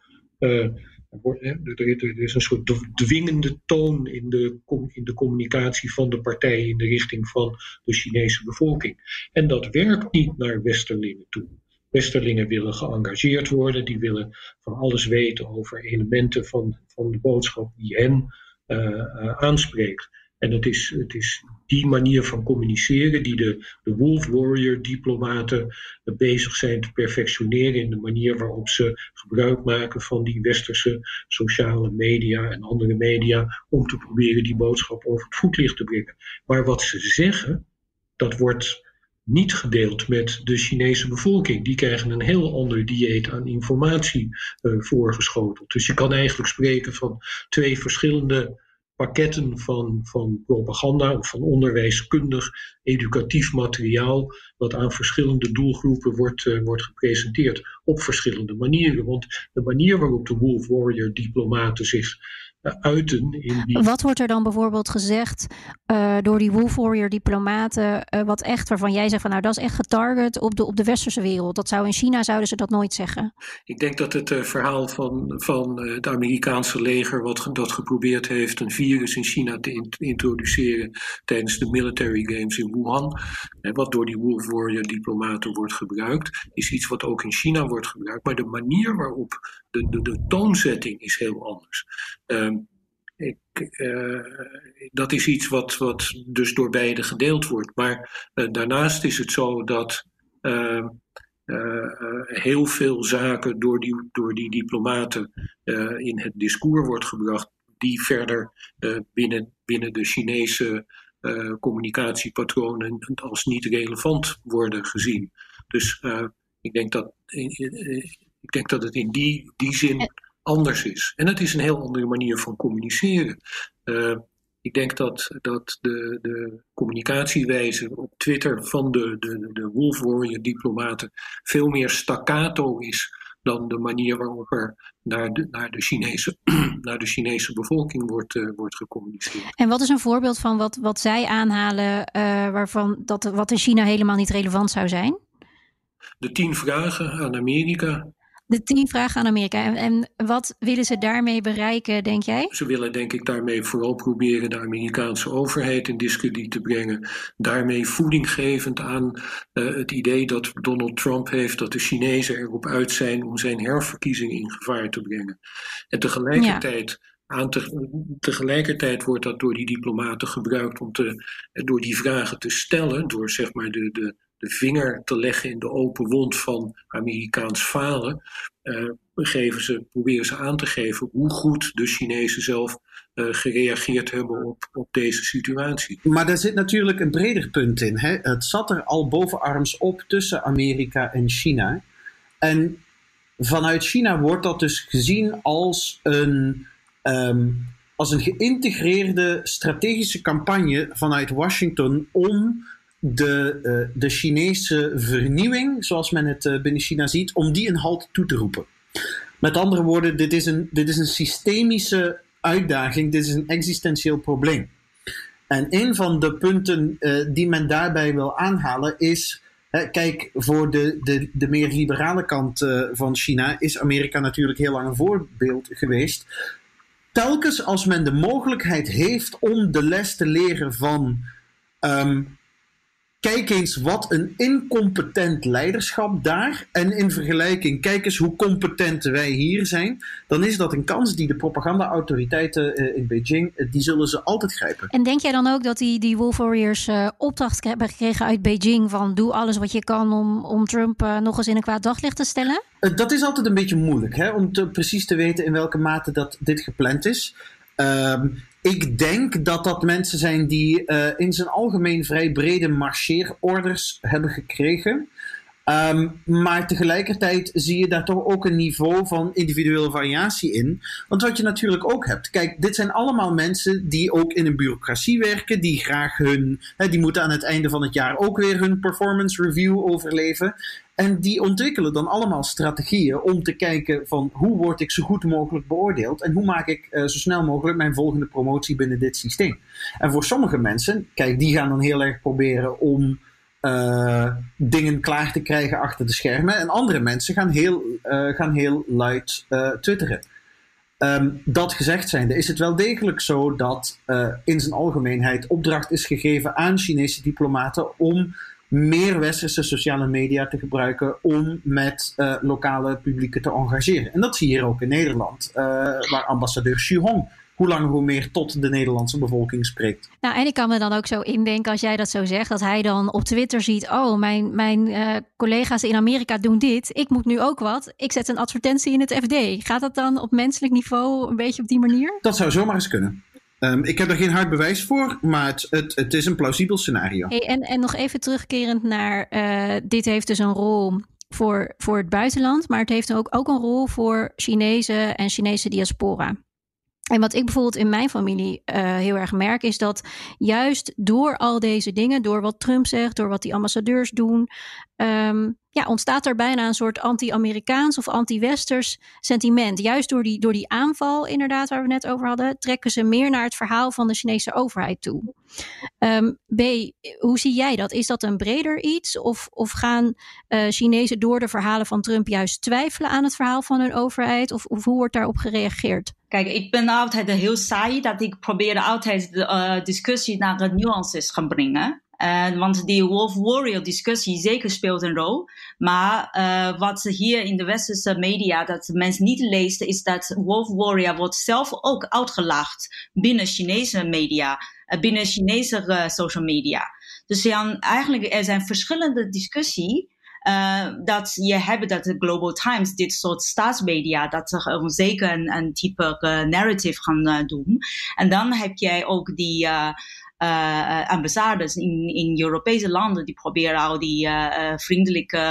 Er is een soort dwingende toon in de communicatie van de partij in de richting van de Chinese bevolking. En dat werkt niet naar westerlingen toe. Westerlingen willen geëngageerd worden, die willen van alles weten over elementen van de boodschap die hen aanspreekt. En het is die manier van communiceren die de Wolf Warrior diplomaten bezig zijn te perfectioneren in de manier waarop ze gebruik maken van die westerse sociale media en andere media om te proberen die boodschap over het voetlicht te brengen. Maar wat ze zeggen, dat wordt niet gedeeld met de Chinese bevolking. Die krijgen een heel ander dieet aan informatie voorgeschoteld. Dus je kan eigenlijk spreken van twee verschillende pakketten van propaganda of van onderwijskundig educatief materiaal dat aan verschillende doelgroepen wordt gepresenteerd op verschillende manieren. Want de manier waarop de Wolf Warrior diplomaten zich uiten in die... Wat wordt er dan bijvoorbeeld gezegd door die Wolf Warrior diplomaten waarvan jij zegt van nou dat is echt getarget op de westerse wereld. Dat zou in China zouden ze dat nooit zeggen. Ik denk dat het verhaal van het Amerikaanse leger dat geprobeerd heeft een virus in China te introduceren tijdens de military games in Wuhan, wat door die Wolf Warrior diplomaten wordt gebruikt, is iets wat ook in China wordt gebruikt. Maar de manier waarop de toonzetting is heel anders. Dat is iets wat dus door beide gedeeld wordt. Maar daarnaast is het zo dat heel veel zaken door die diplomaten in het discours wordt gebracht die verder binnen de Chinese communicatiepatronen als niet relevant worden gezien. Dus ik denk dat het in die zin anders is. En het is een heel andere manier van communiceren. Ik denk dat de communicatiewijze op Twitter van de Wolf Warrior diplomaten veel meer staccato is dan de manier waarop er naar de Chinese bevolking wordt gecommuniceerd. En wat is een voorbeeld van wat zij aanhalen waarvan wat in China helemaal niet relevant zou zijn? De 10 vragen aan Amerika. De 10 vragen aan Amerika. En wat willen ze daarmee bereiken, denk jij? Ze willen denk ik daarmee vooral proberen de Amerikaanse overheid in diskrediet te brengen. Daarmee voeding gevend aan het idee dat Donald Trump heeft dat de Chinezen erop uit zijn om zijn herverkiezing in gevaar te brengen. En tegelijkertijd wordt dat door die diplomaten gebruikt om door die vragen te stellen, door zeg maar de vinger te leggen in de open wond van Amerikaans falen, proberen ze aan te geven hoe goed de Chinezen zelf gereageerd hebben op deze situatie. Maar daar zit natuurlijk een breder punt in. Hè? Het zat er al bovenarms op tussen Amerika en China. En vanuit China wordt dat dus gezien als een geïntegreerde strategische campagne vanuit Washington om de Chinese vernieuwing, zoals men het binnen China ziet, om die een halt toe te roepen. Met andere woorden, dit is een systemische uitdaging, dit is een existentieel probleem. En een van de punten die men daarbij wil aanhalen is, kijk, voor de meer liberale kant van China is Amerika natuurlijk heel lang een voorbeeld geweest. Telkens als men de mogelijkheid heeft om de les te leren van kijk eens wat een incompetent leiderschap daar. En in vergelijking, kijk eens hoe competent wij hier zijn. Dan is dat een kans die de propaganda-autoriteiten in Beijing, die zullen ze altijd grijpen. En denk jij dan ook dat die Wolf Warriors opdracht hebben gekregen uit Beijing van doe alles wat je kan om Trump nog eens in een kwaad daglicht te stellen? Dat is altijd een beetje moeilijk, hè, om precies te weten in welke mate dat dit gepland is. Ik denk dat mensen zijn die in zijn algemeen vrij brede marcheerorders hebben gekregen. Maar tegelijkertijd zie je daar toch ook een niveau van individuele variatie in. Want wat je natuurlijk ook hebt. Kijk, dit zijn allemaal mensen die ook in een bureaucratie werken. Die graag die moeten aan het einde van het jaar ook weer hun performance review overleven. En die ontwikkelen dan allemaal strategieën om te kijken van hoe word ik zo goed mogelijk beoordeeld. En hoe maak ik zo snel mogelijk mijn volgende promotie binnen dit systeem. En voor sommige mensen, kijk, die gaan dan heel erg proberen om dingen klaar te krijgen achter de schermen. En andere mensen gaan heel luid twitteren. Dat gezegd zijnde is het wel degelijk zo dat in zijn algemeenheid opdracht is gegeven aan Chinese diplomaten om meer westerse sociale media te gebruiken om met lokale publieken te engageren. En dat zie je hier ook in Nederland, waar ambassadeur Xu Hong hoe langer hoe meer tot de Nederlandse bevolking spreekt. Nou, en ik kan me dan ook zo indenken als jij dat zo zegt, dat hij dan op Twitter ziet, oh, mijn collega's in Amerika doen dit, ik moet nu ook wat, ik zet een advertentie in het FD. Gaat dat dan op menselijk niveau een beetje op die manier? Dat zou zomaar eens kunnen. Ik heb er geen hard bewijs voor, maar het is een plausibel scenario. Hey, en nog even terugkerend naar, dit heeft dus een rol voor het buitenland, maar het heeft ook een rol voor Chinezen en Chinese diaspora. En wat ik bijvoorbeeld in mijn familie heel erg merk, is dat juist door al deze dingen, door wat Trump zegt, door wat die ambassadeurs doen, ontstaat er bijna een soort anti-Amerikaans of anti-Westers sentiment. Juist door die aanval, inderdaad, waar we net over hadden, trekken ze meer naar het verhaal van de Chinese overheid toe. B, hoe zie jij dat? Is dat een breder iets? Of gaan Chinezen door de verhalen van Trump juist twijfelen aan het verhaal van hun overheid? Of hoe wordt daarop gereageerd? Kijk, ik ben altijd heel saai dat ik probeer altijd de discussie naar de nuances gaan brengen. Want die Wolf Warrior discussie zeker speelt een rol. Maar wat hier in de westerse media dat de mensen niet leest, is dat Wolf Warrior wordt zelf ook uitgelacht binnen Chinese media, binnen Chinese social media. Dus eigenlijk er zijn verschillende discussies. Dat je hebt dat de Global Times, dit soort staatsmedia, dat ze zeker een type narrative gaan doen. En dan heb jij ook die ambassades in Europese landen die proberen al die vriendelijke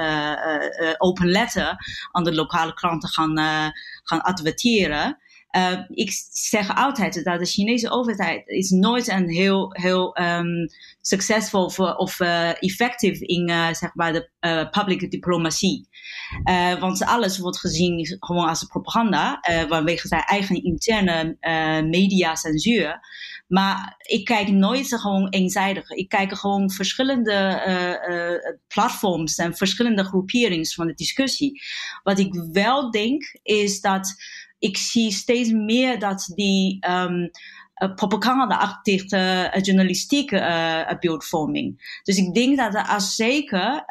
open letter aan de lokale klanten gaan adverteren. Ik zeg altijd dat de Chinese overheid is nooit een heel succesvol of effectief in zeg maar de public diplomatie. Want alles wordt gezien gewoon als propaganda, vanwege zijn eigen interne mediacensuur. Maar ik kijk nooit gewoon eenzijdig. Ik kijk gewoon verschillende platforms en verschillende groeperingen van de discussie. Wat ik wel denk is dat ik zie steeds meer dat die propaganda-achtige journalistieke beeldvorming. Dus ik denk dat als zeker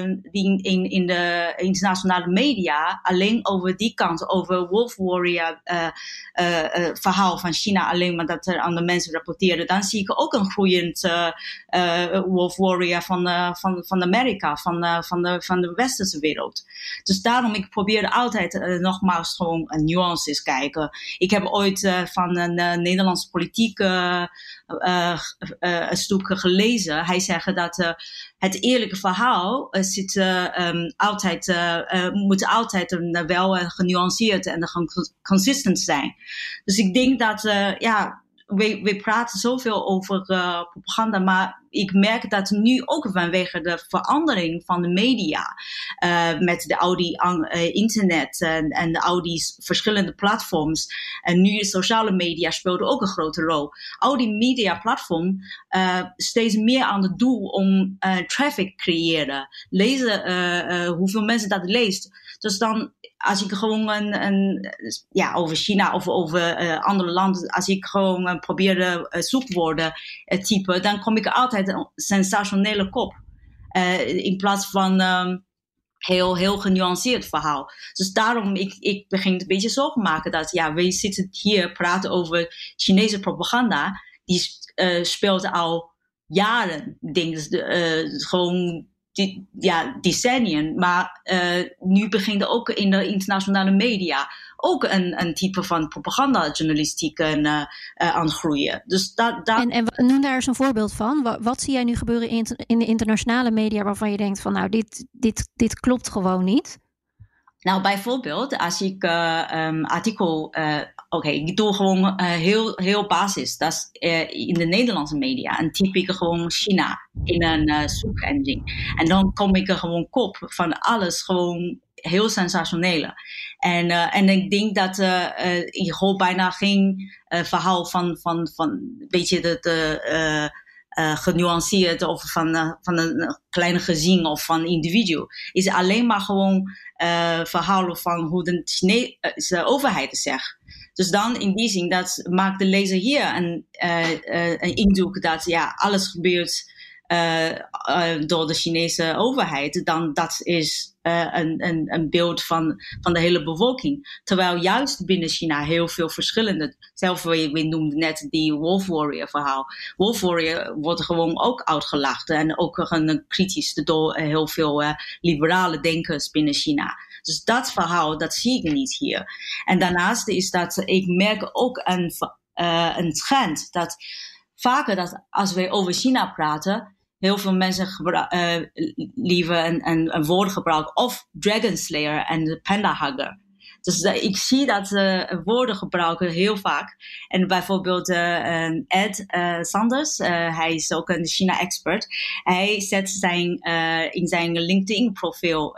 in de internationale media alleen over die kant, over Wolf Warrior verhaal van China, alleen maar dat er andere mensen rapporteren, dan zie ik ook een groeiend Wolf Warrior van Amerika, van de westerse wereld. Dus daarom ik probeer altijd nogmaals gewoon nuances kijken. Ik heb ooit van een Nederlandse politiek een stuk gelezen. Hij zegt dat het eerlijke verhaal moet altijd wel genuanceerd en consistent zijn. Dus ik denk dat we praten zoveel over propaganda, maar ik merk dat nu ook vanwege de verandering van de media, met al die internet en al die verschillende platforms, en nu de sociale media speelden ook een grote rol. Al die media-platforms steeds meer aan het doel om traffic creëren. Lezen, hoeveel mensen dat leest. Dus dan, als ik gewoon over China of over andere landen, als ik gewoon probeer zoekwoorden typen, dan kom ik altijd altijd een sensationele kop. In plaats van heel genuanceerd verhaal. Dus daarom, ik begin een beetje zorgen maken dat we zitten hier praten over Chinese propaganda. Die speelt al jaren, ik denk gewoon decennia. Maar nu begint er ook in de internationale media ook een type van propagandajournalistiek aan het groeien. Dus En noem daar eens een voorbeeld van. Wat zie jij nu gebeuren in de internationale media waarvan je denkt van dit klopt gewoon niet? Nou, bijvoorbeeld, als ik artikel... ik doe gewoon heel basis. Dat is in de Nederlandse media. En typ ik gewoon China in een zoekengine. En dan kom ik er gewoon kop van alles gewoon heel sensationele. En ik denk dat ik hoor bijna geen verhaal van een beetje genuanceerd of van een kleine gezin of van individu. Is alleen maar gewoon verhalen van hoe de Chinese overheid het zegt. Dus dan in die zin, dat maakt de lezer hier een indruk dat alles gebeurt door de Chinese overheid. Dan dat is een beeld van de hele bevolking. Terwijl juist binnen China heel veel verschillende... Zelf, we noemden net die Wolf Warrior verhaal. Wolf Warrior wordt gewoon ook uitgelachen. En ook kritisch door heel veel liberale denkers binnen China. Dus dat verhaal, dat zie ik niet hier. En daarnaast is dat, ik merk ook een trend. Dat vaker dat als we over China praten... Heel veel mensen liever een woord gebruiken. Of Dragon Slayer en Panda Hugger. Dus ik zie dat woorden gebruiken heel vaak. En bijvoorbeeld Ed Sanders, hij is ook een China-expert. Hij zet in zijn LinkedIn-profiel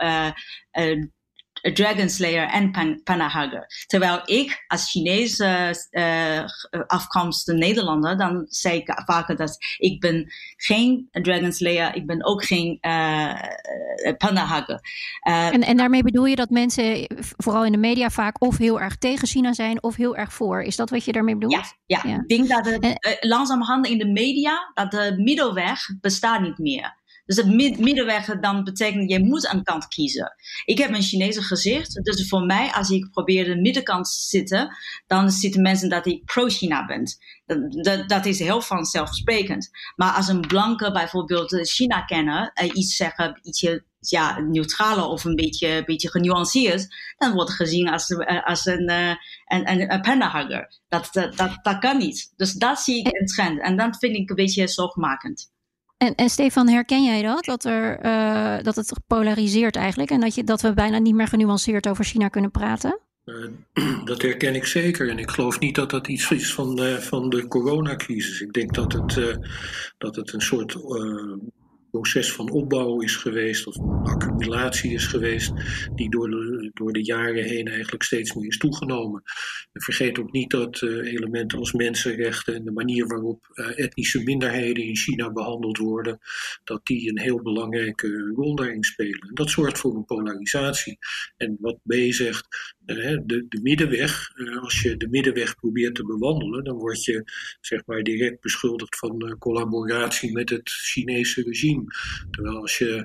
Dragon Slayer en Panda Hugger. Terwijl ik als Chinese afkomstige Nederlander, dan zei ik vaker dat ik ben geen Dragon Slayer, ik ben ook geen Panda Hugger. En daarmee bedoel je dat mensen, vooral in de media, vaak of heel erg tegen China zijn of heel erg voor. Is dat wat je daarmee bedoelt? Ja. Ik denk dat langzamerhand in de media, dat de middelweg bestaat niet meer. Dus het middenweg dan betekent, je moet een kant kiezen. Ik heb een Chinese gezicht, dus voor mij, als ik probeer de middenkant te zitten, dan zitten mensen dat ik pro-China ben. Dat is heel vanzelfsprekend. Maar als een blanke bijvoorbeeld China-kenner iets zeggen, ietsje neutraler of een beetje genuanceerd, dan wordt het gezien als een panda-hugger. Dat kan niet. Dus dat zie ik een trend. En dat vind ik een beetje zorgmakend. En Stefan, herken jij dat? Dat het polariseert eigenlijk en dat we bijna niet meer genuanceerd over China kunnen praten? Dat herken ik zeker. En ik geloof niet dat dat iets is van de coronacrisis. Ik denk dat het een soort proces van opbouw is geweest, of een accumulatie is geweest, die door de jaren heen eigenlijk steeds meer is toegenomen. En vergeet ook niet dat elementen als mensenrechten en de manier waarop etnische minderheden in China behandeld worden, dat die een heel belangrijke rol daarin spelen. En dat zorgt voor een polarisatie. En wat B zegt, de middenweg, als je de middenweg probeert te bewandelen, dan word je zeg maar direct beschuldigd van collaboratie met het Chinese regime. Terwijl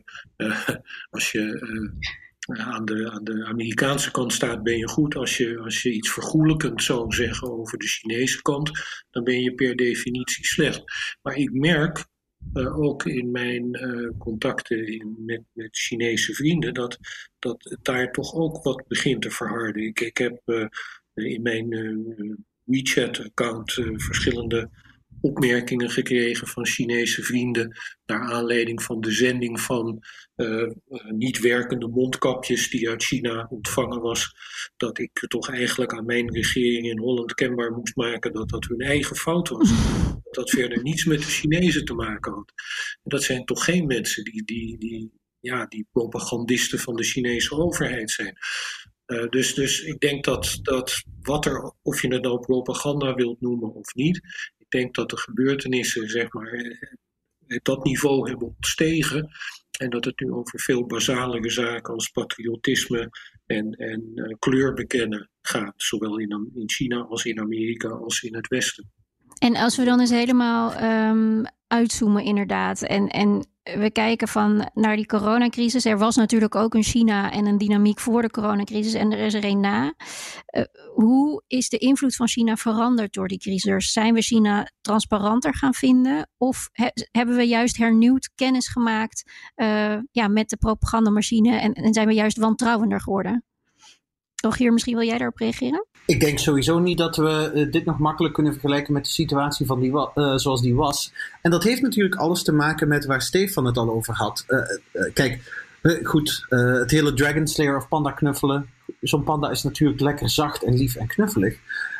als je aan de Amerikaanse kant staat, ben je goed. Als je iets vergoelijkend zou zeggen over de Chinese kant, dan ben je per definitie slecht. Maar ik merk ook in mijn contacten met Chinese vrienden dat het daar toch ook wat begint te verharden. Ik heb in mijn WeChat-account verschillende opmerkingen gekregen van Chinese vrienden naar aanleiding van de zending van niet werkende mondkapjes die uit China ontvangen was, dat ik toch eigenlijk aan mijn regering in Holland kenbaar moest maken dat hun eigen fout was. Dat verder niets met de Chinezen te maken had. En dat zijn toch geen mensen die propagandisten van de Chinese overheid zijn. Dus ik denk dat of je het nou propaganda wilt noemen of niet, ik denk dat de gebeurtenissen zeg maar dat niveau hebben ontstegen en dat het nu over veel basalere zaken als patriotisme en kleur bekennen gaat, zowel in China als in Amerika als in het Westen. En als we dan eens helemaal uitzoomen inderdaad en we kijken naar die coronacrisis. Er was natuurlijk ook een China en een dynamiek voor de coronacrisis en er is er een na. Hoe is de invloed van China veranderd door die crisis? Zijn we China transparanter gaan vinden? Of hebben we juist hernieuwd kennis gemaakt met de propagandamachine en zijn we juist wantrouwender geworden? Rogier, misschien wil jij daarop reageren? Ik denk sowieso niet dat we dit nog makkelijk kunnen vergelijken met de situatie van zoals die was. En dat heeft natuurlijk alles te maken met waar Stefan het al over had. Het hele Dragon Slayer of panda knuffelen. Zo'n panda is natuurlijk lekker zacht en lief en knuffelig.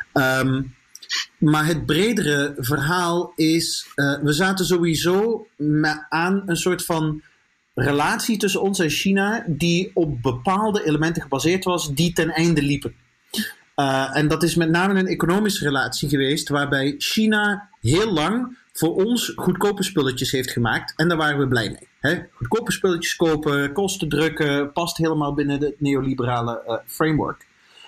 Maar het bredere verhaal is, we zaten sowieso aan een soort van relatie tussen ons en China die op bepaalde elementen gebaseerd was die ten einde liepen. En dat is met name een economische relatie geweest waarbij China heel lang voor ons goedkope spulletjes heeft gemaakt en daar waren we blij mee. Hè? Goedkope spulletjes kopen, kosten drukken, past helemaal binnen het neoliberale framework.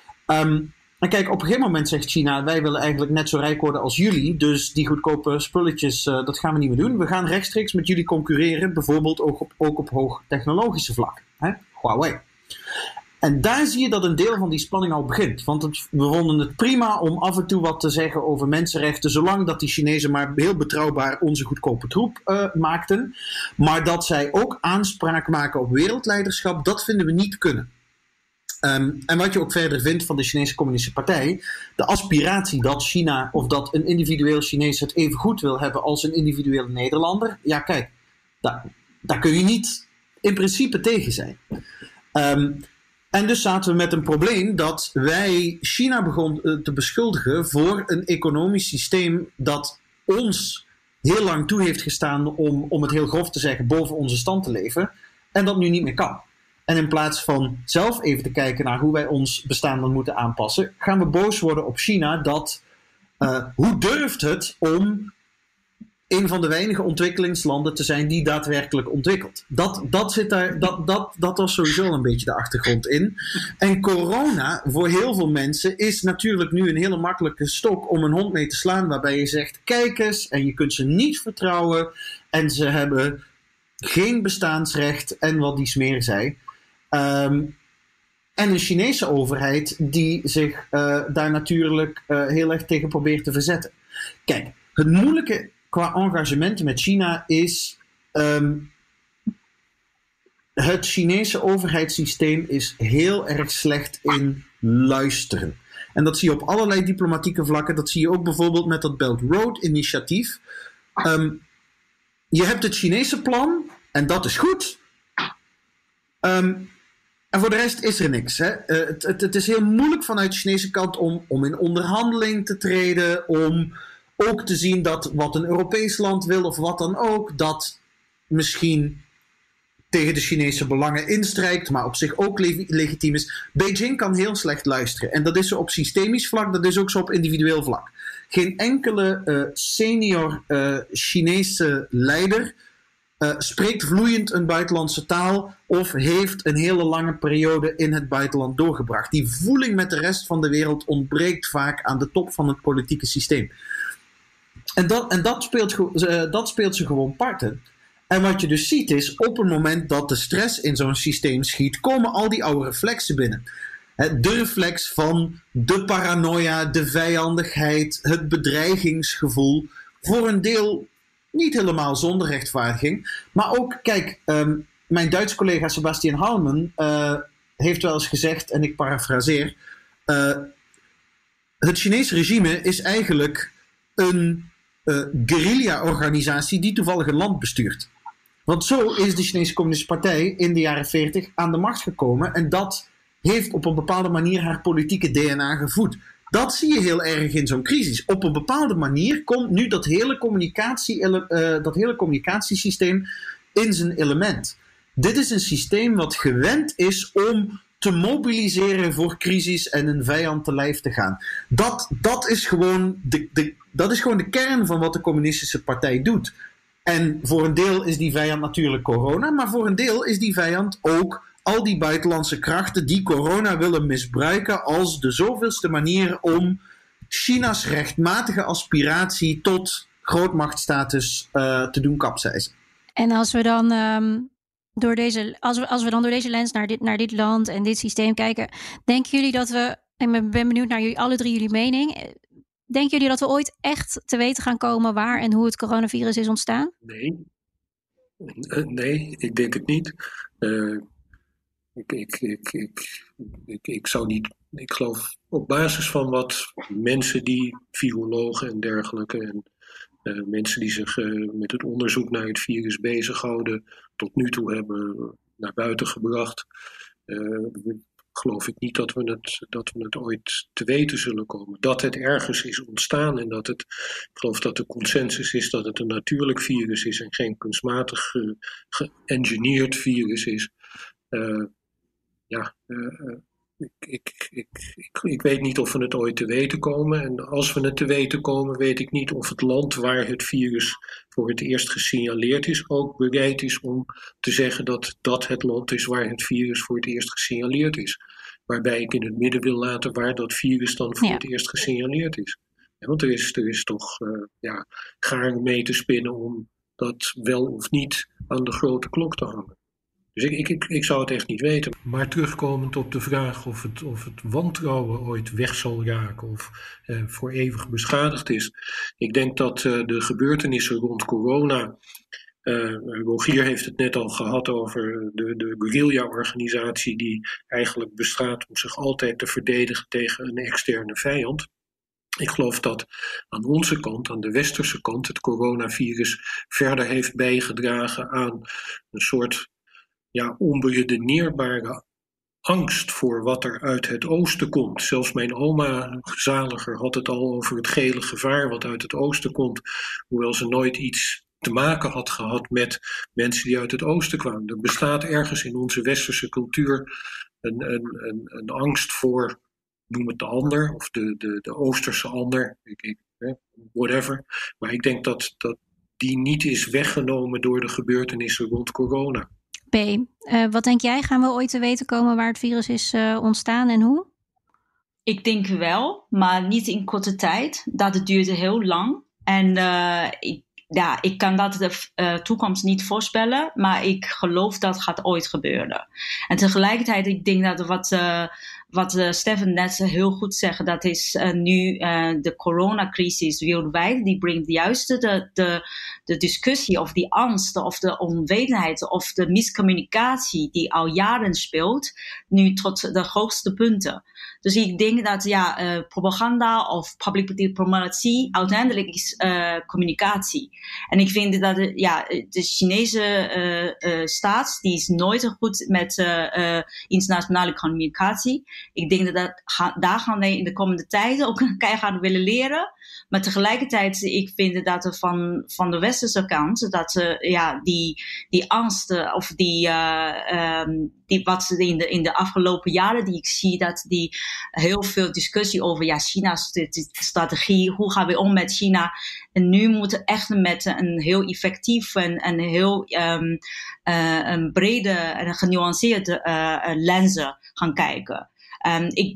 En kijk, op een gegeven moment zegt China, wij willen eigenlijk net zo rijk worden als jullie, dus die goedkope spulletjes, dat gaan we niet meer doen. We gaan rechtstreeks met jullie concurreren, bijvoorbeeld ook op hoog technologische vlak. Hè? Huawei. En daar zie je dat een deel van die spanning al begint. Want we vonden het prima om af en toe wat te zeggen over mensenrechten, zolang dat die Chinezen maar heel betrouwbaar onze goedkope troep maakten. Maar dat zij ook aanspraak maken op wereldleiderschap, dat vinden we niet kunnen. En wat je ook verder vindt van de Chinese Communistische Partij, de aspiratie dat China of dat een individueel Chinees het even goed wil hebben als een individuele Nederlander. Ja, kijk, daar kun je niet in principe tegen zijn. En dus zaten we met een probleem dat wij China begonnen te beschuldigen voor een economisch systeem dat ons heel lang toe heeft gestaan om het heel grof te zeggen, boven onze stand te leven en dat nu niet meer kan. En in plaats van zelf even te kijken naar hoe wij ons bestaan dan moeten aanpassen, gaan we boos worden op China dat, hoe durft het om een van de weinige ontwikkelingslanden te zijn die daadwerkelijk ontwikkelt. Dat was sowieso een beetje de achtergrond in. En corona, voor heel veel mensen, is natuurlijk nu een hele makkelijke stok om een hond mee te slaan, waarbij je zegt, kijk eens, en je kunt ze niet vertrouwen, en ze hebben geen bestaansrecht, en wat die smeer zei. En een Chinese overheid die zich daar natuurlijk heel erg tegen probeert te verzetten. Kijk, het moeilijke qua engagement met China is, het Chinese overheidssysteem is heel erg slecht in luisteren. En dat zie je op allerlei diplomatieke vlakken. Dat zie je ook bijvoorbeeld met dat Belt Road initiatief. Je hebt het Chinese plan en dat is goed. En voor de rest is er niks. Hè? Het is heel moeilijk vanuit de Chinese kant om in onderhandeling te treden, om ook te zien dat wat een Europees land wil of wat dan ook, dat misschien tegen de Chinese belangen instrijkt, maar op zich ook legitiem is. Beijing kan heel slecht luisteren. En dat is zo op systemisch vlak, dat is ook zo op individueel vlak. Geen enkele senior Chinese leider spreekt vloeiend een buitenlandse taal of heeft een hele lange periode in het buitenland doorgebracht. Die voeling met de rest van de wereld ontbreekt vaak aan de top van het politieke systeem. En dat speelt ze gewoon parten. En wat je dus ziet is, op het moment dat de stress in zo'n systeem schiet, komen al die oude reflexen binnen. De reflex van de paranoia, de vijandigheid, het bedreigingsgevoel. Voor een deel niet helemaal zonder rechtvaardiging. Maar ook, kijk, mijn Duitse collega Sebastian Hallmann heeft wel eens gezegd, en ik parafraseer, het Chinese regime is eigenlijk een guerrilla-organisatie die toevallig een land bestuurt. Want zo is de Chinese Communistische Partij in de jaren 40 aan de macht gekomen en dat heeft op een bepaalde manier haar politieke DNA gevoed. Dat zie je heel erg in zo'n crisis. Op een bepaalde manier komt nu dat hele communicatiesysteem in zijn element. Dit is een systeem wat gewend is om te mobiliseren voor crisis en een vijand te lijf te gaan. Dat is gewoon de kern van wat de Communistische Partij doet. En voor een deel is die vijand natuurlijk corona, maar voor een deel is die vijand ook al die buitenlandse krachten die corona willen misbruiken als de zoveelste manier om China's rechtmatige aspiratie tot grootmachtstatus te doen kapseizen. En als we dan als we dan door deze lens naar dit land en dit systeem kijken, denken jullie dat we, en ik ben benieuwd naar jullie mening, denken jullie dat we ooit echt te weten gaan komen waar en hoe het coronavirus is ontstaan? Nee, ik denk het niet. Ik zou niet. Ik geloof op basis van wat mensen die virologen en dergelijke en mensen die zich met het onderzoek naar het virus bezighouden tot nu toe hebben naar buiten gebracht, geloof ik niet dat we het ooit te weten zullen komen. Dat het ergens is ontstaan en ik geloof dat de consensus is dat het een natuurlijk virus is en geen kunstmatig geëngineerd virus is. Ik weet niet of we het ooit te weten komen. En als we het te weten komen, weet ik niet of het land waar het virus voor het eerst gesignaleerd is, ook bereid is om te zeggen dat het land is waar het virus voor het eerst gesignaleerd is. Waarbij ik in het midden wil laten waar dat virus dan voor het eerst gesignaleerd is. Ja, want er is toch gaar mee te spinnen om dat wel of niet aan de grote klok te hangen. Dus ik zou het echt niet weten. Maar terugkomend op de vraag of het wantrouwen ooit weg zal raken of voor eeuwig beschadigd is. Ik denk dat de gebeurtenissen rond corona, Rogier heeft het net al gehad over de guerrilla-organisatie die eigenlijk bestaat om zich altijd te verdedigen tegen een externe vijand. Ik geloof dat aan onze kant, aan de westerse kant, het coronavirus verder heeft bijgedragen aan een soort onberedeneerbare angst voor wat er uit het oosten komt. Zelfs mijn oma, zaliger, had het al over het gele gevaar wat uit het oosten komt, hoewel ze nooit iets te maken had gehad met mensen die uit het oosten kwamen. Er bestaat ergens in onze westerse cultuur een angst voor, noem het de ander, of de oosterse ander, whatever. Maar ik denk dat die niet is weggenomen door de gebeurtenissen rond corona. B, wat denk jij? Gaan we ooit te weten komen waar het virus is ontstaan en hoe? Ik denk wel, maar niet in korte tijd. Dat duurde heel lang. En ik kan dat de toekomst niet voorspellen, maar ik geloof dat gaat ooit gebeuren. En tegelijkertijd, ik denk dat wat Stefan net heel goed zegt, dat is nu de coronacrisis wereldwijd, die brengt juist de discussie of die angst of de onwetendheid of de miscommunicatie die al jaren speelt, nu tot de hoogste punten. Dus ik denk dat propaganda of public diplomatie uiteindelijk is communicatie. En ik vind dat de Chinese staat die is nooit goed met internationale communicatie. Ik denk daar gaan we in de komende tijd ook keihard willen leren. Maar tegelijkertijd, ik vind dat er van de westerse kant, dat die angst of die wat in de afgelopen jaren die ik zie, dat die heel veel discussie over China's strategie, hoe gaan we om met China. En nu moeten we echt met een heel effectief en heel een brede en genuanceerde lenzen gaan kijken. Ik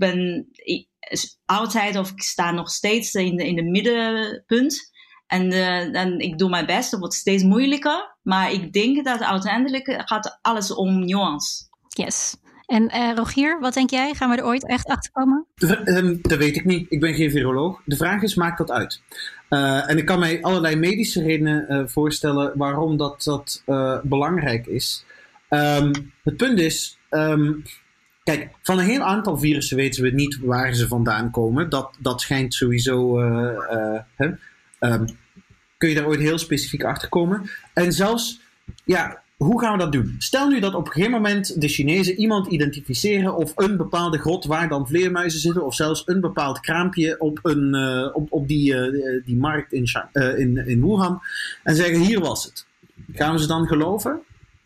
sta nog steeds in de middenpunt. En ik doe mijn best. Het wordt steeds moeilijker. Maar ik denk dat uiteindelijk gaat alles om nuance. Yes. En Rogier, wat denk jij? Gaan we er ooit echt achter komen? Dat weet ik niet. Ik ben geen viroloog. De vraag is, maakt dat uit? En ik kan mij allerlei medische redenen voorstellen waarom dat belangrijk is. Het punt is, kijk, van een heel aantal virussen weten we niet waar ze vandaan komen. Dat schijnt sowieso... kun je daar ooit heel specifiek achter komen? En zelfs, hoe gaan we dat doen? Stel nu dat op een gegeven moment de Chinezen iemand identificeren of een bepaalde grot waar dan vleermuizen zitten of zelfs een bepaald kraampje op die markt in Wuhan en zeggen, hier was het. Gaan we ze dan geloven?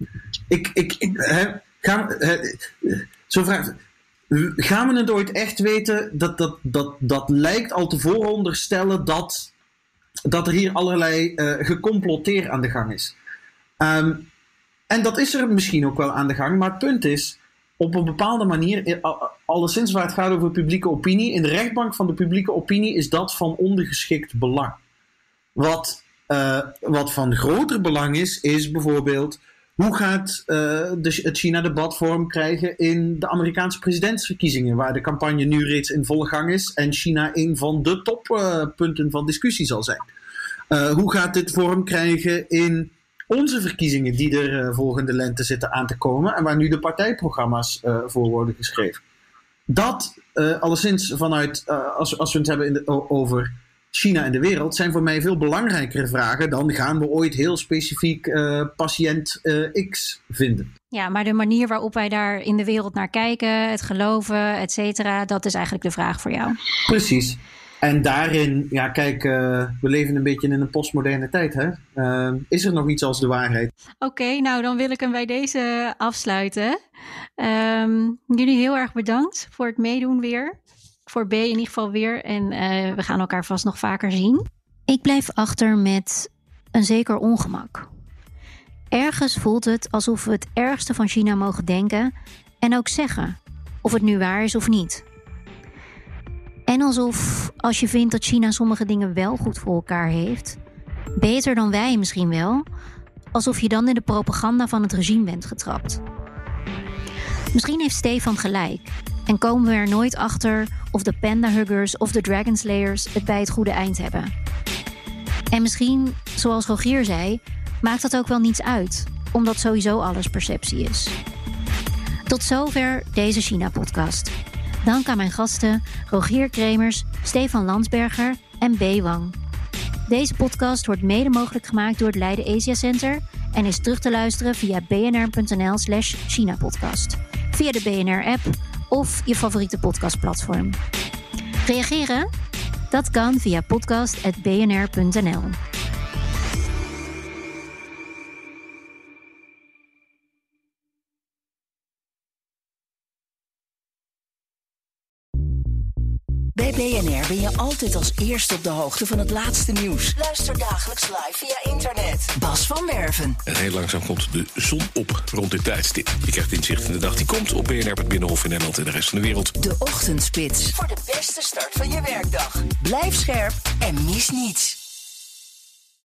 Gaan we het ooit echt weten? Dat lijkt al te vooronderstellen dat er hier allerlei gecomploteer aan de gang is. En dat is er misschien ook wel aan de gang, maar het punt is, op een bepaalde manier, alleszins waar het gaat over publieke opinie, in de rechtbank van de publieke opinie is dat van ondergeschikt belang. Wat van groter belang is bijvoorbeeld, hoe gaat het China-debat vorm krijgen in de Amerikaanse presidentsverkiezingen, waar de campagne nu reeds in volle gang is en China een van de toppunten van discussie zal zijn. Hoe gaat dit vorm krijgen in onze verkiezingen die er volgende lente zitten aan te komen en waar nu de partijprogramma's voor worden geschreven? Dat, alleszins vanuit, als we het hebben over China en de wereld, zijn voor mij veel belangrijkere vragen dan gaan we ooit heel specifiek patiënt X vinden. Ja, maar de manier waarop wij daar in de wereld naar kijken, het geloven, et cetera, dat is eigenlijk de vraag voor jou. Precies. En daarin, ja kijk, we leven een beetje in een postmoderne tijd, hè? Is er nog iets als de waarheid? Oké, nou dan wil ik hem bij deze afsluiten. Jullie heel erg bedankt voor het meedoen weer. Voor B in ieder geval weer. En we gaan elkaar vast nog vaker zien. Ik blijf achter met een zeker ongemak. Ergens voelt het alsof we het ergste van China mogen denken en ook zeggen. Of het nu waar is of niet. En alsof als je vindt dat China sommige dingen wel goed voor elkaar heeft, beter dan wij misschien wel, alsof je dan in de propaganda van het regime bent getrapt. Misschien heeft Stefan gelijk en komen we er nooit achter of de panda-huggers of de dragonslayers het bij het goede eind hebben. En misschien, zoals Rogier zei, maakt dat ook wel niets uit, omdat sowieso alles perceptie is. Tot zover deze China-podcast. Dank aan mijn gasten Rogier Kremers, Stefan Landsberger en B. Wang. Deze podcast wordt mede mogelijk gemaakt door het Leiden Asia Center en is terug te luisteren via bnr.nl/China-podcast, via de BNR-app of je favoriete podcastplatform. Reageren? Dat kan via podcast@bnr.nl. Bij BNR ben je altijd als eerste op de hoogte van het laatste nieuws. Luister dagelijks live via internet. Bas van Werven. En heel langzaam komt de zon op rond dit tijdstip. Je krijgt inzicht in de dag die komt op BNR, het Binnenhof in Nederland en de rest van de wereld. De Ochtendspits. Voor de beste start van je werkdag. Blijf scherp en mis niets.